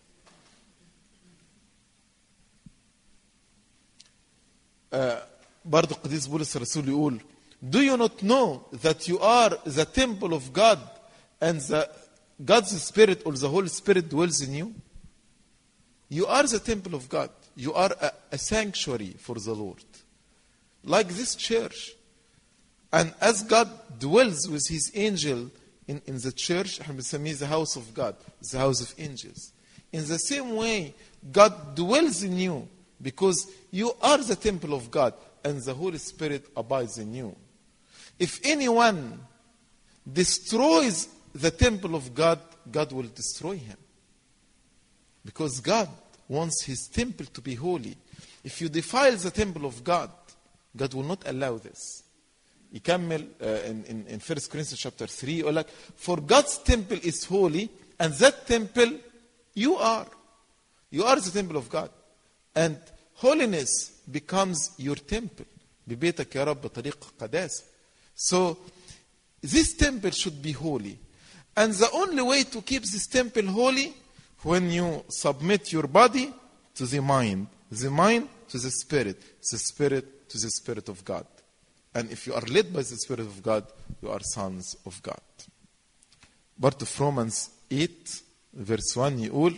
Uh, برضو قديس بولس الرسول يقول, do you not know that you are the temple of God and the God's Spirit or the Holy Spirit dwells in you? You are the temple of God. You are a, a sanctuary for the Lord. Like this church. And as God dwells with His angel in, in the church, احنا بنسميه the house of God, the house of angels. In the same way, God dwells in you because you are the temple of God and the Holy Spirit abides in you. If anyone destroys the temple of God, God will destroy him. Because God wants His temple to be holy. If you defile the temple of God, God will not allow this. يكمل uh, in, in, in First Corinthians chapter three يقول لك, for God's temple is holy, and that temple you are. You are the temple of God. And holiness becomes your temple. ببيتك يا رب بطريق قداسة. So this temple should be holy. And the only way to keep this temple holy, when you submit your body to the mind, the mind to the spirit, the spirit to the Spirit of God. And if you are led by the Spirit of God, you are sons of God. But of Romans eight, verse one يقول,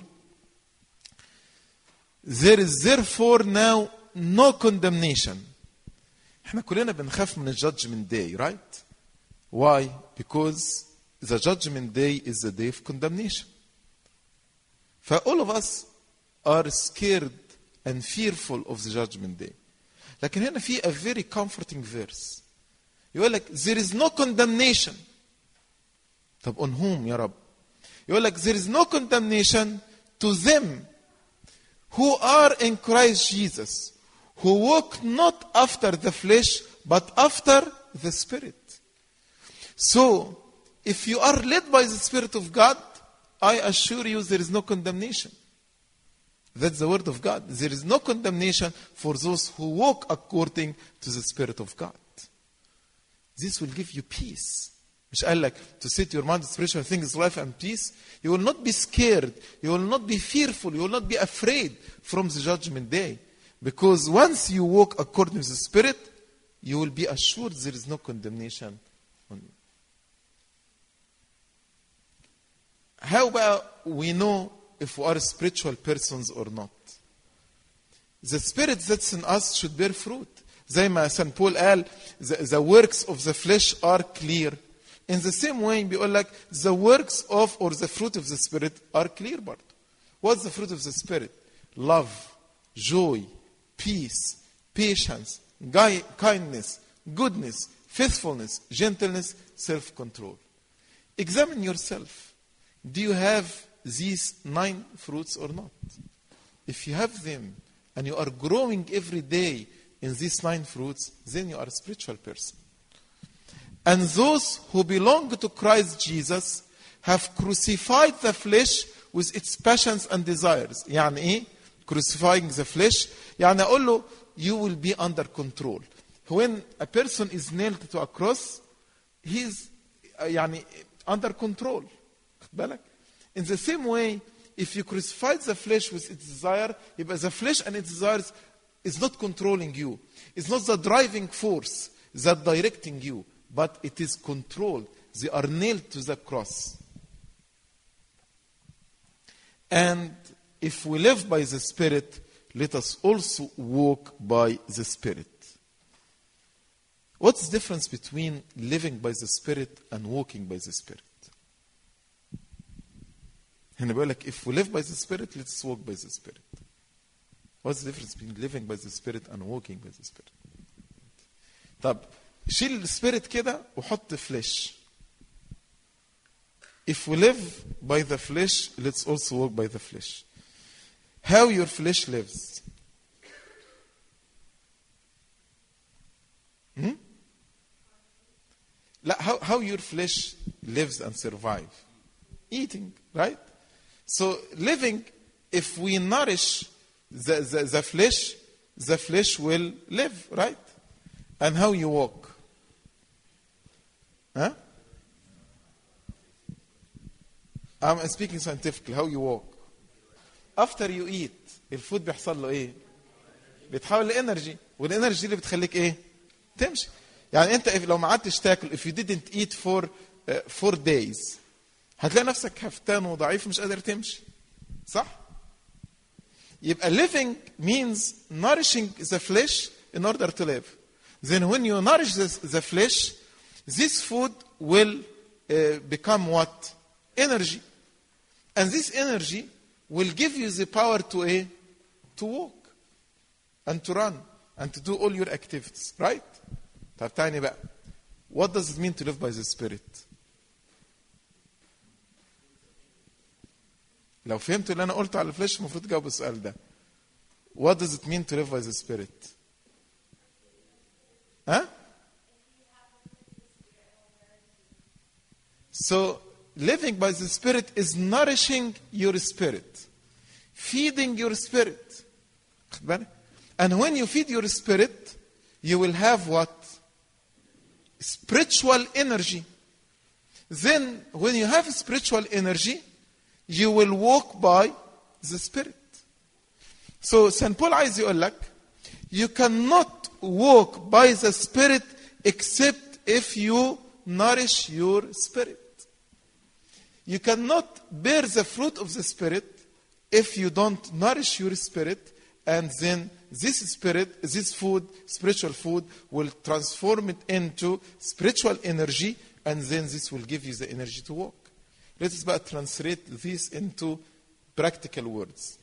there is therefore now no condemnation. احنا كلنا بنخاف من judgment day, right? Why? Because the judgment day is the day of condemnation. For all of us are scared and fearful of the judgment day. لكن هنا في a very comforting verse. يقول لك there is no condemnation. طب on whom يا رب؟ يقول لك there is no condemnation to them who are in Christ Jesus, who walk not after the flesh, but after the Spirit. So, if you are led by the Spirit of God, I assure you there is no condemnation. That's the word of God. There is no condemnation for those who walk according to the Spirit of God. This will give you peace. مش قال لك to set your mind on spiritual things, life and peace. You will not be scared. You will not be fearful. You will not be afraid from the judgment day. Because once you walk according to the Spirit, you will be assured there is no condemnation on you. How about we know if we are spiritual persons or not? The Spirit that's in us should bear fruit. زي ما Saint Paul قال, the, the works of the flesh are clear. In the same way, بيقول لك, the works of or the fruit of the Spirit are clear برضه. What's the fruit of the Spirit? Love, joy, peace, patience, kindness, goodness, faithfulness, gentleness, self-control. Examine yourself. Do you have these nine fruits or not? If you have them and you are growing every day in these nine fruits, then you are a spiritual person. And those who belong to Christ Jesus have crucified the flesh with its passions and desires. يعني ايه? Crucifying the flesh. يعني أقول له, you will be under control. When a person is nailed to a cross, he is يعني under control. بالك? In the same way, if you crucify the flesh with its desire, يبقى the flesh and its desires is not controlling you. It's not the driving force that directing you, but it is controlled. They are nailed to the cross. And if we live by the Spirit, let us also walk by the Spirit. What's the difference between living by the Spirit and walking by the Spirit? هنا بيقول لك, if we live by the Spirit, let's walk by the Spirit. What's the difference between living by the Spirit and walking by the Spirit? طب شيل السبيريت كده وحط flesh. If we live by the flesh, let's also walk by the flesh. How your flesh lives? Hmm? How, how your flesh lives and survive? Eating, right? So living, if we nourish the, the, the flesh, the flesh will live, right? And how you walk? Huh? I'm speaking scientifically. How you walk? After you eat, الفود بيحصل له ايه؟ بيتحول لانرجي، والانرجي اللي بتخليك ايه؟ تمشي. يعني انت لو ما قعدتش تاكل, if you didn't eat for uh, four days, هتلاقي نفسك هفتان وضعيف مش قادر تمشي. صح؟ يبقى living means nourishing the flesh in order to live. Then when you nourish the, the flesh, this food will uh, become what? Energy. And this energy will give you the power to, uh, to walk and to run and to do all your activities. Right? طب تاني بقى. What does it mean to live by the Spirit? لو فهمت اللي أنا قلته على الفلاش المفروض تجاوب السؤال ده. What does it mean to live by the Spirit? Huh? So, living by the Spirit is nourishing your spirit, feeding your spirit. And when you feed your spirit, you will have what? Spiritual energy. Then, when you have spiritual energy, you will walk by the Spirit. So, Saint Paul عايز يقول لك, you cannot walk by the Spirit except if you nourish your spirit. You cannot bear the fruit of the Spirit if you don't nourish your spirit, and then this spirit, this food, spiritual food, will transform it into spiritual energy, and then this will give you the energy to walk. Let us but translate this into practical words.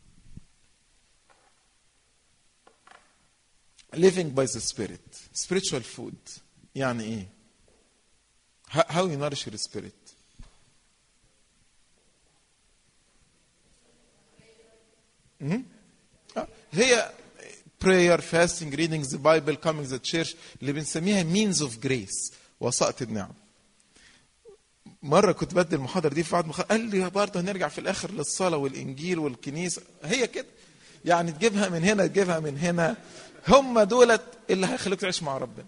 Living by the Spirit, spiritual food. يعني ايه? How you nourish your spirit? Hmm? هي prayer, fasting, reading the Bible, coming to the church, اللي بنسميها means of grace, وسائط النعم. مره كنت بدي المحاضره دي في بعض مخ... قال لي برضه هنرجع في الاخر للصلاه والانجيل والكنيسه. هي كده يعني، تجيبها من هنا تجيبها من هنا، هم دولت اللي هيخلوك تعيش مع ربنا.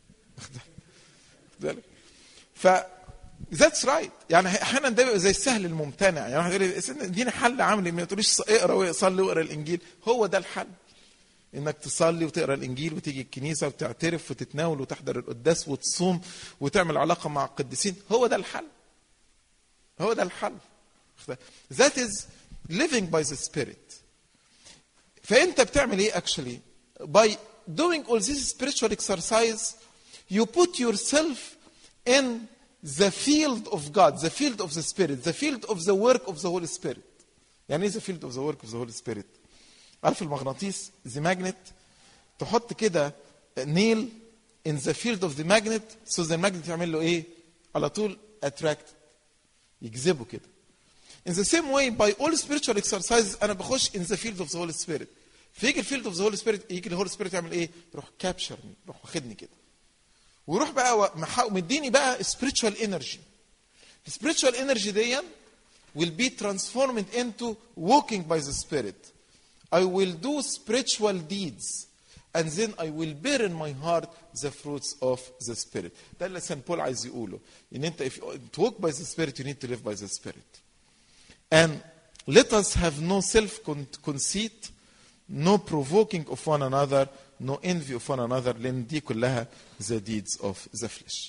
ف ذاتس رايت. يعني احيانا ده بيبقى زي السهل الممتنع. يعني واحد يقول لي اديني حل عملي، ما تقوليش اقرا وصلي واقرا الانجيل. هو ده الحل، انك تصلي وتقرا الانجيل وتيجي الكنيسه وتعترف وتتناول وتحضر القداس وتصوم وتعمل علاقه مع القديسين. هو ده الحل، هو ده الحل. That is living by the Spirit. فانت بتعمل ايه actually by doing all this spiritual exercise? You put yourself in the field of God, the field of the Spirit, the field of the work of the Holy Spirit. يعني ايه the field of the work of the Holy Spirit؟ عارف المغناطيس the magnet؟ تحط كده nail in the field of the magnet so the magnet يعمل له ايه؟ على طول attract، يجذبه كده. In the same way by all spiritual exercises انا بخش in the field of the Holy Spirit. فيجي الفيلد اوف ذا هولي سبيريت، يجي الهولي سبيريت يعمل ايه؟ يروح كابشرني، يروح واخدني كده، ويروح بقى مديني بقى spiritual energy. spiritual energy دي will be transformed into walking by the Spirit. I will do spiritual deeds and then I will bear in my heart the fruits of the Spirit. ده اللي سان بول عايز يقوله، ان انت if you to walk by the Spirit you need to live by the Spirit. And let us have no self conceit, no provoking of one another, no envy of one another. لأن دي كلها the deeds of the flesh.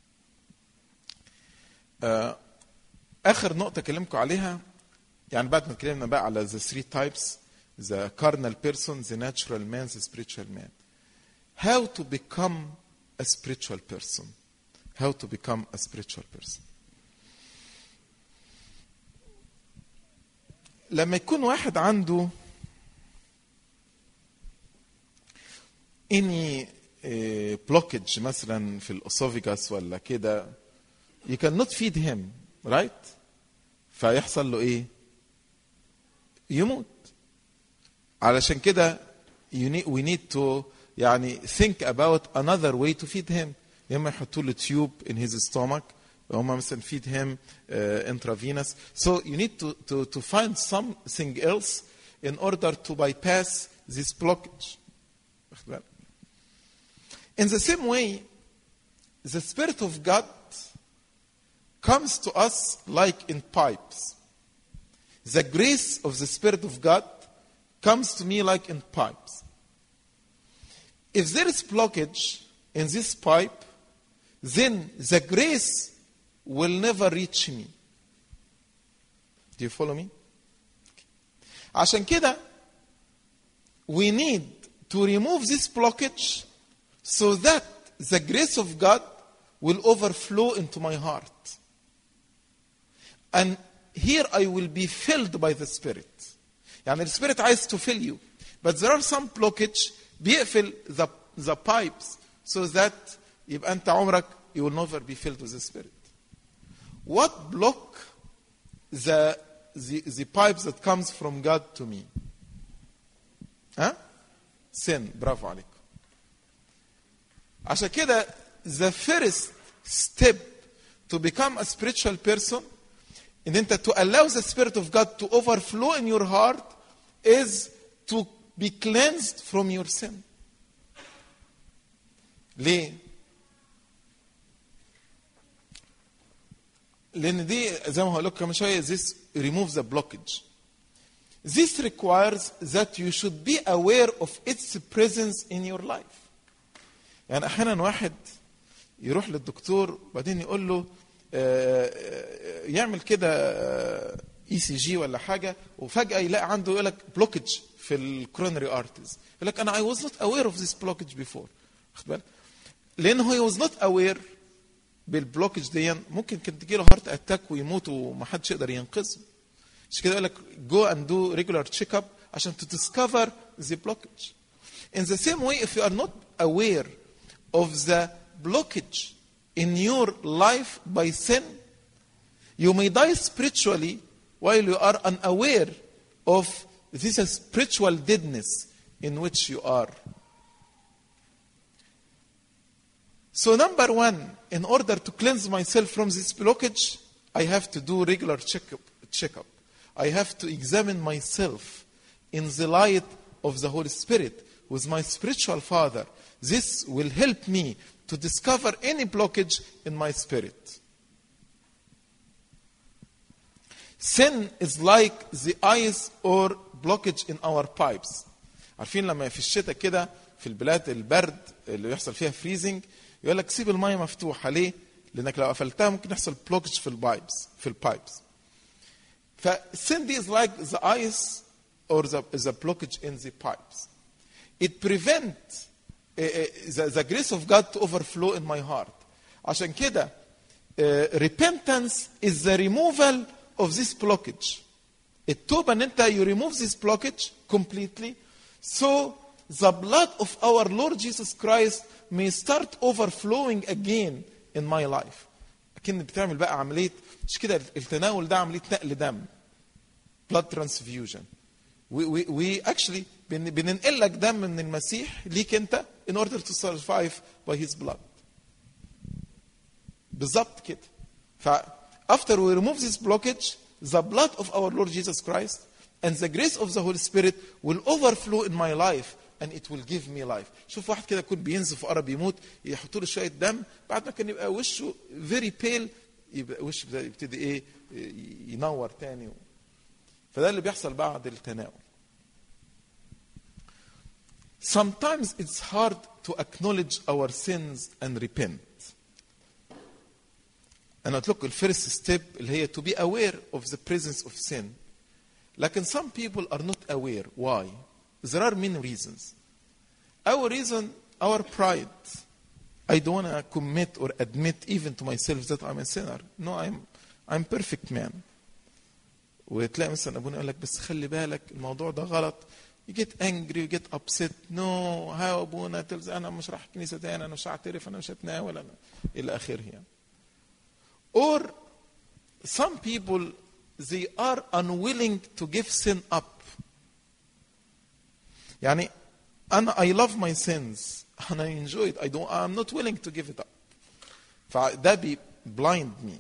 آه آخر نقطة أكلمكم عليها، يعني بعد ما اتكلمنا بقى على the three types, the carnal person, the natural man, the spiritual man. How to become a spiritual person? How to become a spiritual person? لما يكون واحد عنده any uh, blockage مثلا في الاسوفيجاس ولا كده, you cannot feed him, right? فيحصل له ايه؟ يموت. علشان كده you need, we need to يعني think about another way to feed him. يا اما يحطوا له tube in his stomach, هم مثلا feed him uh, intravenous. So you need to, to, to find something else in order to bypass this blockage. In the same way, the Spirit of God comes to us like in pipes. The grace of the Spirit of God comes to me like in pipes. If there is blockage in this pipe, then the grace will never reach me. Do you follow me? عشان كده we need to remove this blockage so that the grace of God will overflow into my heart. And here I will be filled by the Spirit. يعني the Spirit عايز to fill you. But there are some blockage بيقفل the, the pipes so that يبقى أنت عمرك you will never be filled with the Spirit. What block the, the, the pipes that comes from God to me? Huh? Sin. برافو عليكم. عشان كده the first step to become a spiritual person, and then to allow the Spirit of God to overflow in your heart, is to be cleansed from your sin. ليه؟ لأن دي زي ما هقول لكم كمان شوية, this removes the blockage. This requires that you should be aware of its presence in your life. يعني أحيانا واحد يروح للدكتور بعدين يقول له يعمل كده اي سي جي ولا حاجه, وفجاه يلاقي عنده يقول لك بلوكج في الكرونري ارتريز. يقول لك انا I was not aware of this blockage before. خد بالك, لانه he was not aware بالبلوكج دي ممكن كان تجي له هارت اتاك ويموت وما حدش يقدر ينقذه. عشان كده يقول لك go and do regular check up عشان to discover the blockage. In the same way, if you are not aware of the blockage in your life by sin, you may die spiritually while you are unaware of this spiritual deadness in which you are. So number one, in order to cleanse myself from this blockage, I have to do regular checkup. checkup. I have to examine myself in the light of the Holy Spirit, who is my spiritual father. This will help me to discover any blockage in my spirit. Sin is like the ice or blockage in our pipes. عارفين لما في الشتاء كده في البلاد البرد اللي يحصل فيها فريزنج يقول لك سيب الميه مفتوحه ليه؟ لانك لو قفلتها ممكن يحصل بلوكج في البايبس في البايبس. فالسن دي is like the ice or the, the blockage in the pipes. It prevents uh, the, the grace of God to overflow in my heart. عشان كده uh, repentance is the removal of this blockage. التوبة ان انت you remove this blockage completely, so the blood of our Lord Jesus Christ may start overflowing again in my life. أكن بتعمل بقى عملية مش كده التناول ده عملية نقل دم. Blood transfusion. We, we, we actually بن, بننقل لك دم من المسيح ليك انت in order to survive by his blood. بالظبط كده. ف after we remove this blockage, the blood of our Lord Jesus Christ and the grace of the Holy Spirit will overflow in my life and it will give me life. شوف واحد كده يكون بينزف وقرب يموت يحطوا له شويه دم بعد ما كان يبقى وشه very pale يبقى وشه يبتدي ايه ينور تاني. فده اللي بيحصل بعد التناول. Sometimes it's hard to acknowledge our sins and repent. أنا قلت لكم الفيرست ستيب اللي هي to be aware of the presence of sin. لكن some people are not aware. Why? There are many reasons. Our reason, our pride. I don't want to commit or admit even to myself that I'm a sinner. No, I'm I'm perfect man. وتلاقي مثلا ابونا يقول لك بس خلي بالك الموضوع ده غلط. You get angry, you get upset. No, how ابونا تلز انا مش راح كنيسه تاني، انا مش هعترف، انا مش هتناول، انا الى اخره يعني. Or some people they are unwilling to give sin up. يعني أنا I love my sins and I enjoy it. I don't I'm not willing to give it up. فده بي blind me.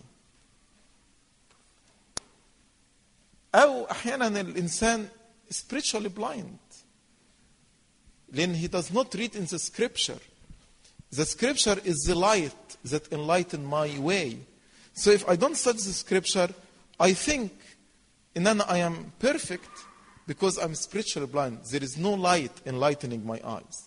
أو أحيانا الإنسان spiritually blind. لأن he does not read in the scripture. The scripture is the light that enlighten my way. So if I don't study the scripture, I think in an I am perfect because I'm spiritually blind. There is no light enlightening my eyes.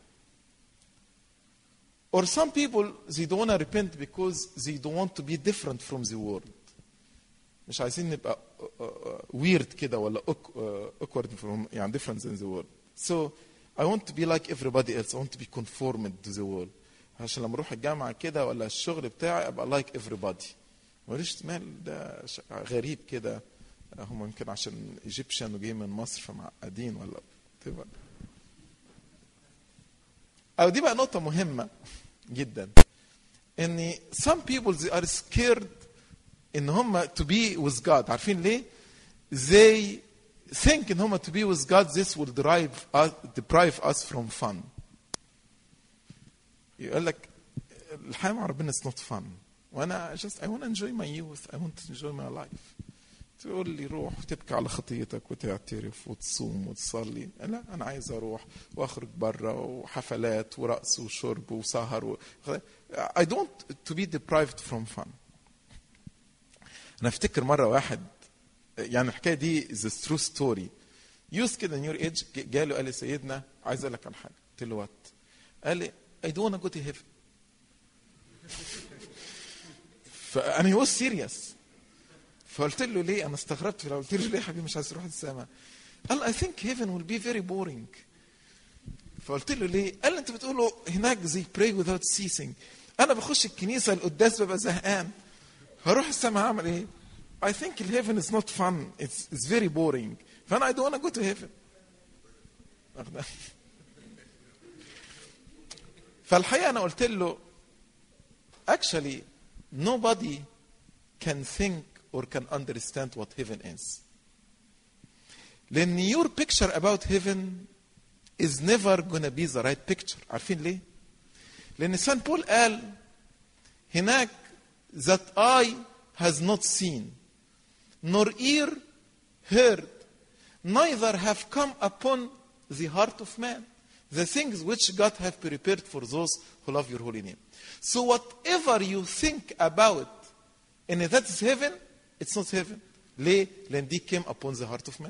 Or some people, they don't want to repent because they don't want to be different from the world. مش عايزين نبقى weird كده ولا awkward from يعني different in the world. So I want to be like everybody else. I want to be conformed to the world. عشان لما اروح الجامعه كده ولا الشغل بتاعي ابقى like everybody. ماليش مال ده غريب كده. هم يمكن عشان ايجيبشن وجاي من مصر فمعقدين ولا تبقى. او دي بقى نقطه مهمه جدا. ان some people they are scared ان هم to be with God. عارفين ليه؟ They think ان هم to be with God this will deprive us, deprive us from fun. يقول لك الحياة مع ربنا is not fun. وانا just I want to enjoy my youth. I want to enjoy my life. تقول لي روح وتبكي على خطيتك وتعترف وتصوم وتصلي. لا انا عايز اروح واخرج بره وحفلات ورقص وشرب وسهر و... I don't want to be deprived from fun. انا افتكر مره واحد يعني الحكايه دي is a true story. يوز كده نيور ايدج جاله قال لي سيدنا عايز اقول لك على حاجه. قلت له وات؟ قال لي I don't want to go to heaven. فانا هو سيريس. فقلت له ليه؟ انا استغربت لو قلت له ليه يا حبيبي مش عايز تروح السماء؟ قال I think heaven will be very boring. فقلت له ليه؟ قال لي انت بتقولوا هناك زي pray without ceasing. انا بخش الكنيسه القداس ببقى زهقان. هروح السماء هعمل ايه؟ I think heaven is not fun. It's it's very boring. فانا I don't want to go to heaven. فالحقيقه انا قلت له actually nobody can think or can understand what heaven is. لأن your picture about heaven is never gonna be the right picture. عارفين ليه؟ لأن سان بول قال هناك that I has not seen, nor ear heard, neither have come upon the heart of man, the things which God have prepared for those who love your holy name. So whatever you think about, and that is heaven, it's not heaven. ليه؟ لأن دي came upon the heart of man.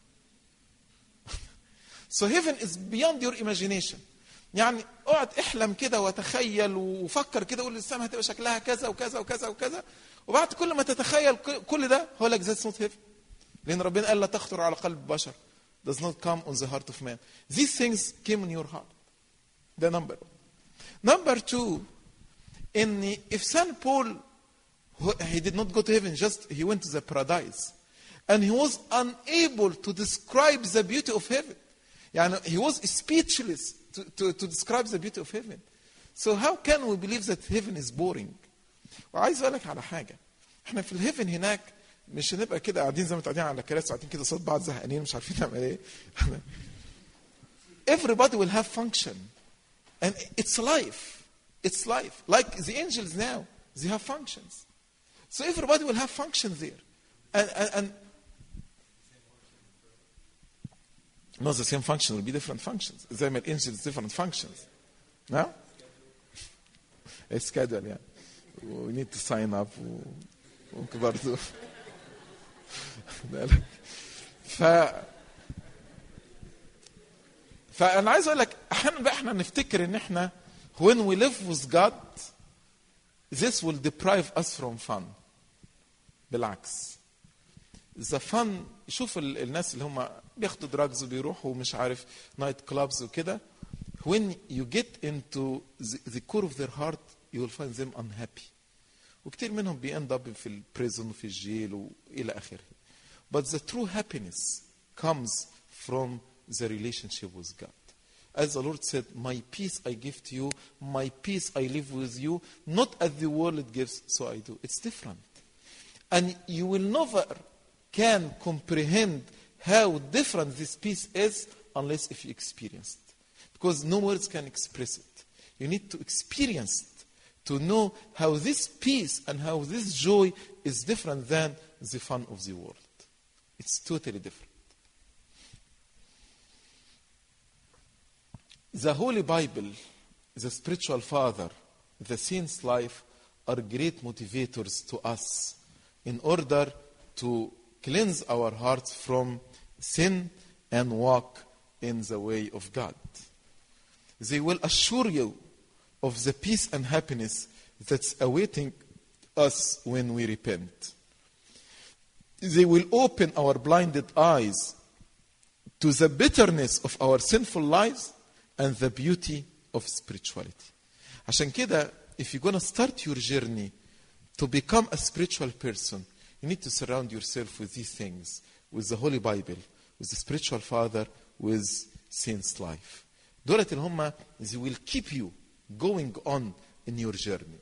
So heaven is beyond your imagination. يعني اقعد احلم كده وتخيل وفكر كده قول السماء هتبقى شكلها كذا وكذا وكذا وكذا، وبعد كل ما تتخيل كل ده هو لك that's not heaven. لأن ربنا قال لا تخطر على قلب بشر. Does not come on the heart of man. These things came in your heart. The number. Number two, in if Saint Paul, he did not go to heaven, just he went to the paradise. And he was unable to describe the beauty of heaven. يعني he was speechless to, to, to describe the beauty of heaven. So how can we believe that heaven is boring? وعايز اقول لك على حاجه، احنا في الهيفن هناك مش هنبقى كده قاعدين زي ما قاعدين على كراسي قاعدين كده صوت بعض زهقانين مش عارفين نعمل ايه. Everybody will have function, and it's life. It's life. Like the angels now, they have functions. So everybody will have functions there, and and, and not the same function, will be different functions. زي ما الانجلز different functions. No? It's schedule, yeah. We need to sign up. ممكن برضه. ف فأنا عايز أقول لك أحيانا بقى إحنا نفتكر إن إحنا when we live with God this will deprive us from fun. بالعكس. The fun شوف الناس اللي هم بياخدوا drugs وبيروحوا ومش عارف night clubs وكده. When you get into the, the core of their heart you will find them unhappy. وكتير منهم بيend up في البريزون وفي الجيل وإلى آخره. But the true happiness comes from the relationship with God. As the Lord said, my peace I give to you, my peace I live with you, not as the world gives, so I do. It's different. And you will never can comprehend how different this peace is unless if you experience it. Because no words can express it. You need to experience it to know how this peace and how this joy is different than the fun of the world. It's totally different. The Holy Bible, the spiritual father, the saint's life are great motivators to us in order to cleanse our hearts from sin and walk in the way of God. They will assure you of the peace and happiness that's awaiting us when we repent. They will open our blinded eyes to the bitterness of our sinful lives and the beauty of spirituality. عشان كده, if you're going to start your journey to become a spiritual person, you need to surround yourself with these things, with the Holy Bible, with the spiritual father, with saints' life. دولت اللي هم, they will keep you going on in your journey.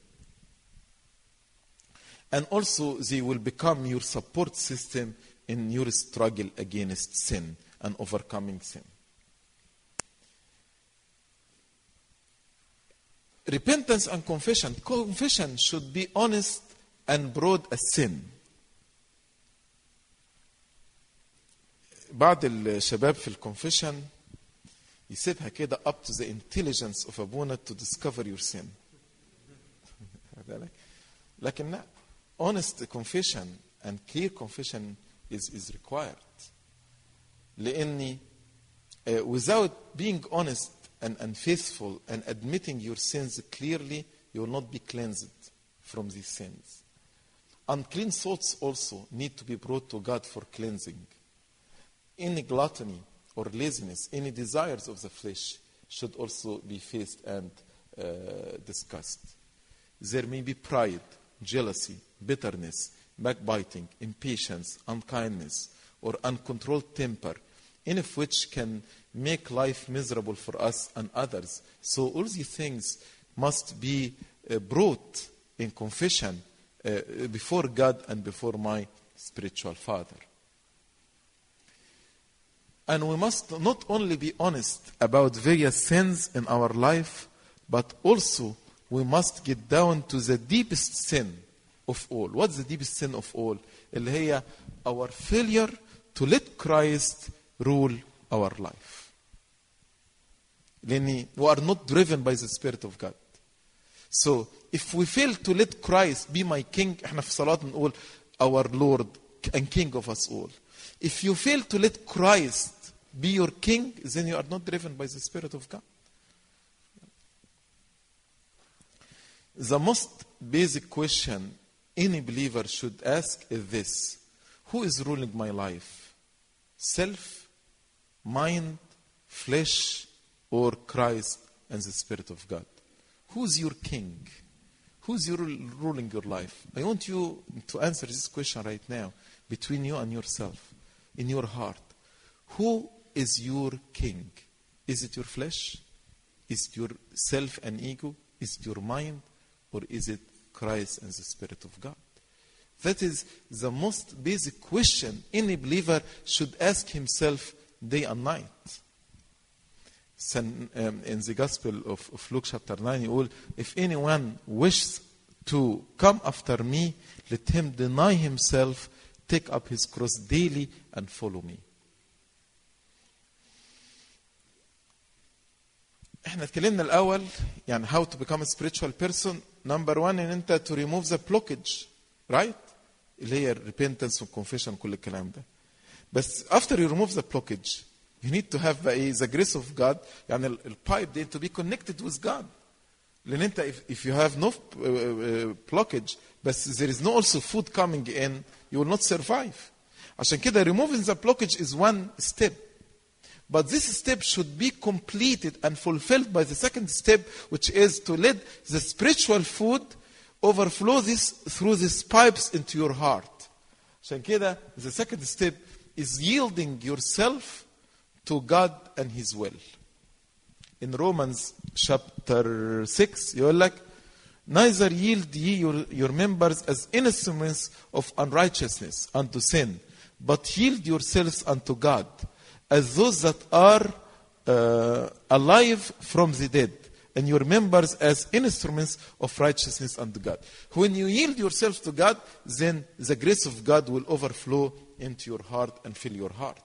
And also they will become your support system in your struggle against sin and overcoming sin. Repentance and confession. Confession should be honest and broad as sin. بعض الشباب في الconfession يسيبها كده up to the intelligence of أبونا to discover your sin. لكن لا, honest confession and clear confession is, is required. لأني uh, without being honest and, and faithful and admitting your sins clearly, you will not be cleansed from these sins. Unclean thoughts also need to be brought to God for cleansing. Any gluttony or laziness, any desires of the flesh should also be faced and uh, discussed. There may be pride, jealousy, bitterness, backbiting, impatience, unkindness, or uncontrolled temper, any of which can make life miserable for us and others. So all these things must be uh, brought in confession uh, before God and before my spiritual father. And we must not only be honest about various sins in our life, but also we must get down to the deepest sin of all. What's the deepest sin of all? اللي هي our failure to let Christ rule our life. لأن we are not driven by the Spirit of God. So if we fail to let Christ be my king, احنا في صلاة نقول our Lord and King of us all. If you fail to let Christ be your king, then you are not driven by the Spirit of God. The most basic question any believer should ask is this: who is ruling my life? Self, mind, flesh, or Christ and the Spirit of God? Who's your king? Who's your ruling your life? I want you to answer this question right now, between you and yourself, in your heart. Who is your king? Is it your flesh? Is it your self and ego? Is it your mind? Or is it Christ and the Spirit of God? That is the most basic question any believer should ask himself day and night. In the Gospel of, of Luke chapter nine, يقول, if anyone wishes to come after me, let him deny himself, take up his cross daily and follow me. احنا اتكلمنا الاول يعني how to become a spiritual person. Number one, ان انت to remove the blockage, right? اللي هي repentance and confession كل الكلام ده. بس after you remove the blockage, you need to have a, the grace of God. يعني ال pipe دي to be connected with God. لان انت if, if you have no uh, uh, blockage, but there is no also food coming in, you will not survive. عشان كده removing the blockage is one step. But this step should be completed and fulfilled by the second step, which is to let the spiritual food overflow this through these pipes into your heart. عشان كده the second step is yielding yourself to God and His will. In Romans chapter six, يقول لك, neither yield ye your, your members as instruments of unrighteousness unto sin, but yield yourselves unto God as those that are uh, alive from the dead, and your members as instruments of righteousness unto God. When you yield yourself to God, then the grace of God will overflow into your heart and fill your heart.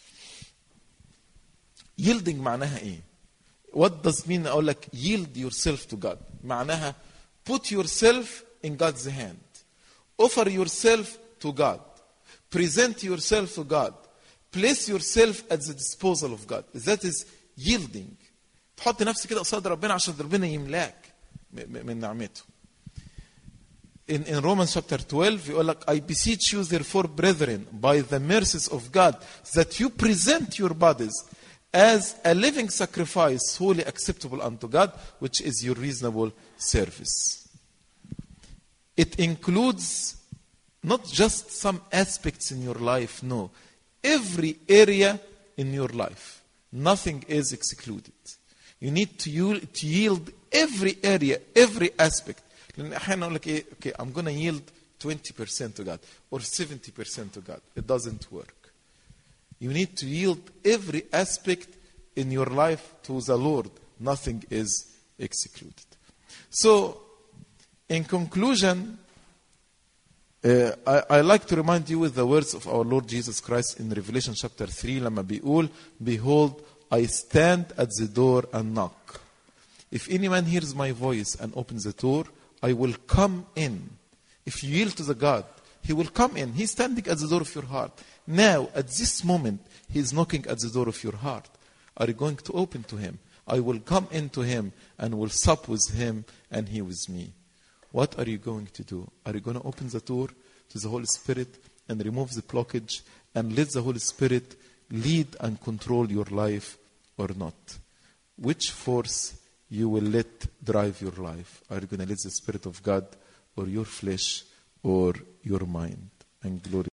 Yielding معناها ايه? What does mean أقول لك yield yourself to God? معناها put yourself in God's hand. Offer yourself to God. Present yourself to God. Place yourself at the disposal of God. That is yielding. تحط نفسك كده قصاد ربنا عشان ربنا يملاك من نعمته. In, in Romans chapter twelve, يقول لك, I beseech you therefore, brethren, by the mercies of God, that you present your bodies as a living sacrifice, wholly acceptable unto God, which is your reasonable service. It includes not just some aspects in your life, no. Every area in your life. Nothing is excluded. You need to yield, to yield every area, every aspect. لأن أحيانا أقول لك إيه, okay, I'm going to yield twenty percent to God or seventy percent to God. It doesn't work. You need to yield every aspect in your life to the Lord. Nothing is excluded. So, in conclusion, uh, I, I like to remind you with the words of our Lord Jesus Christ in Revelation chapter three, لما بيقول, behold, I stand at the door and knock. If any man hears my voice and opens the door, I will come in. If you yield to the God, He will come in. He's standing at the door of your heart. Now, at this moment, He is knocking at the door of your heart. Are you going to open to Him? I will come into Him and will sup with Him and He with me. What are you going to do? Are you going to open the door to the Holy Spirit and remove the blockage and let the Holy Spirit lead and control your life or not? Which force you will let drive your life? Are you going to let the Spirit of God or your flesh or your mind? And glory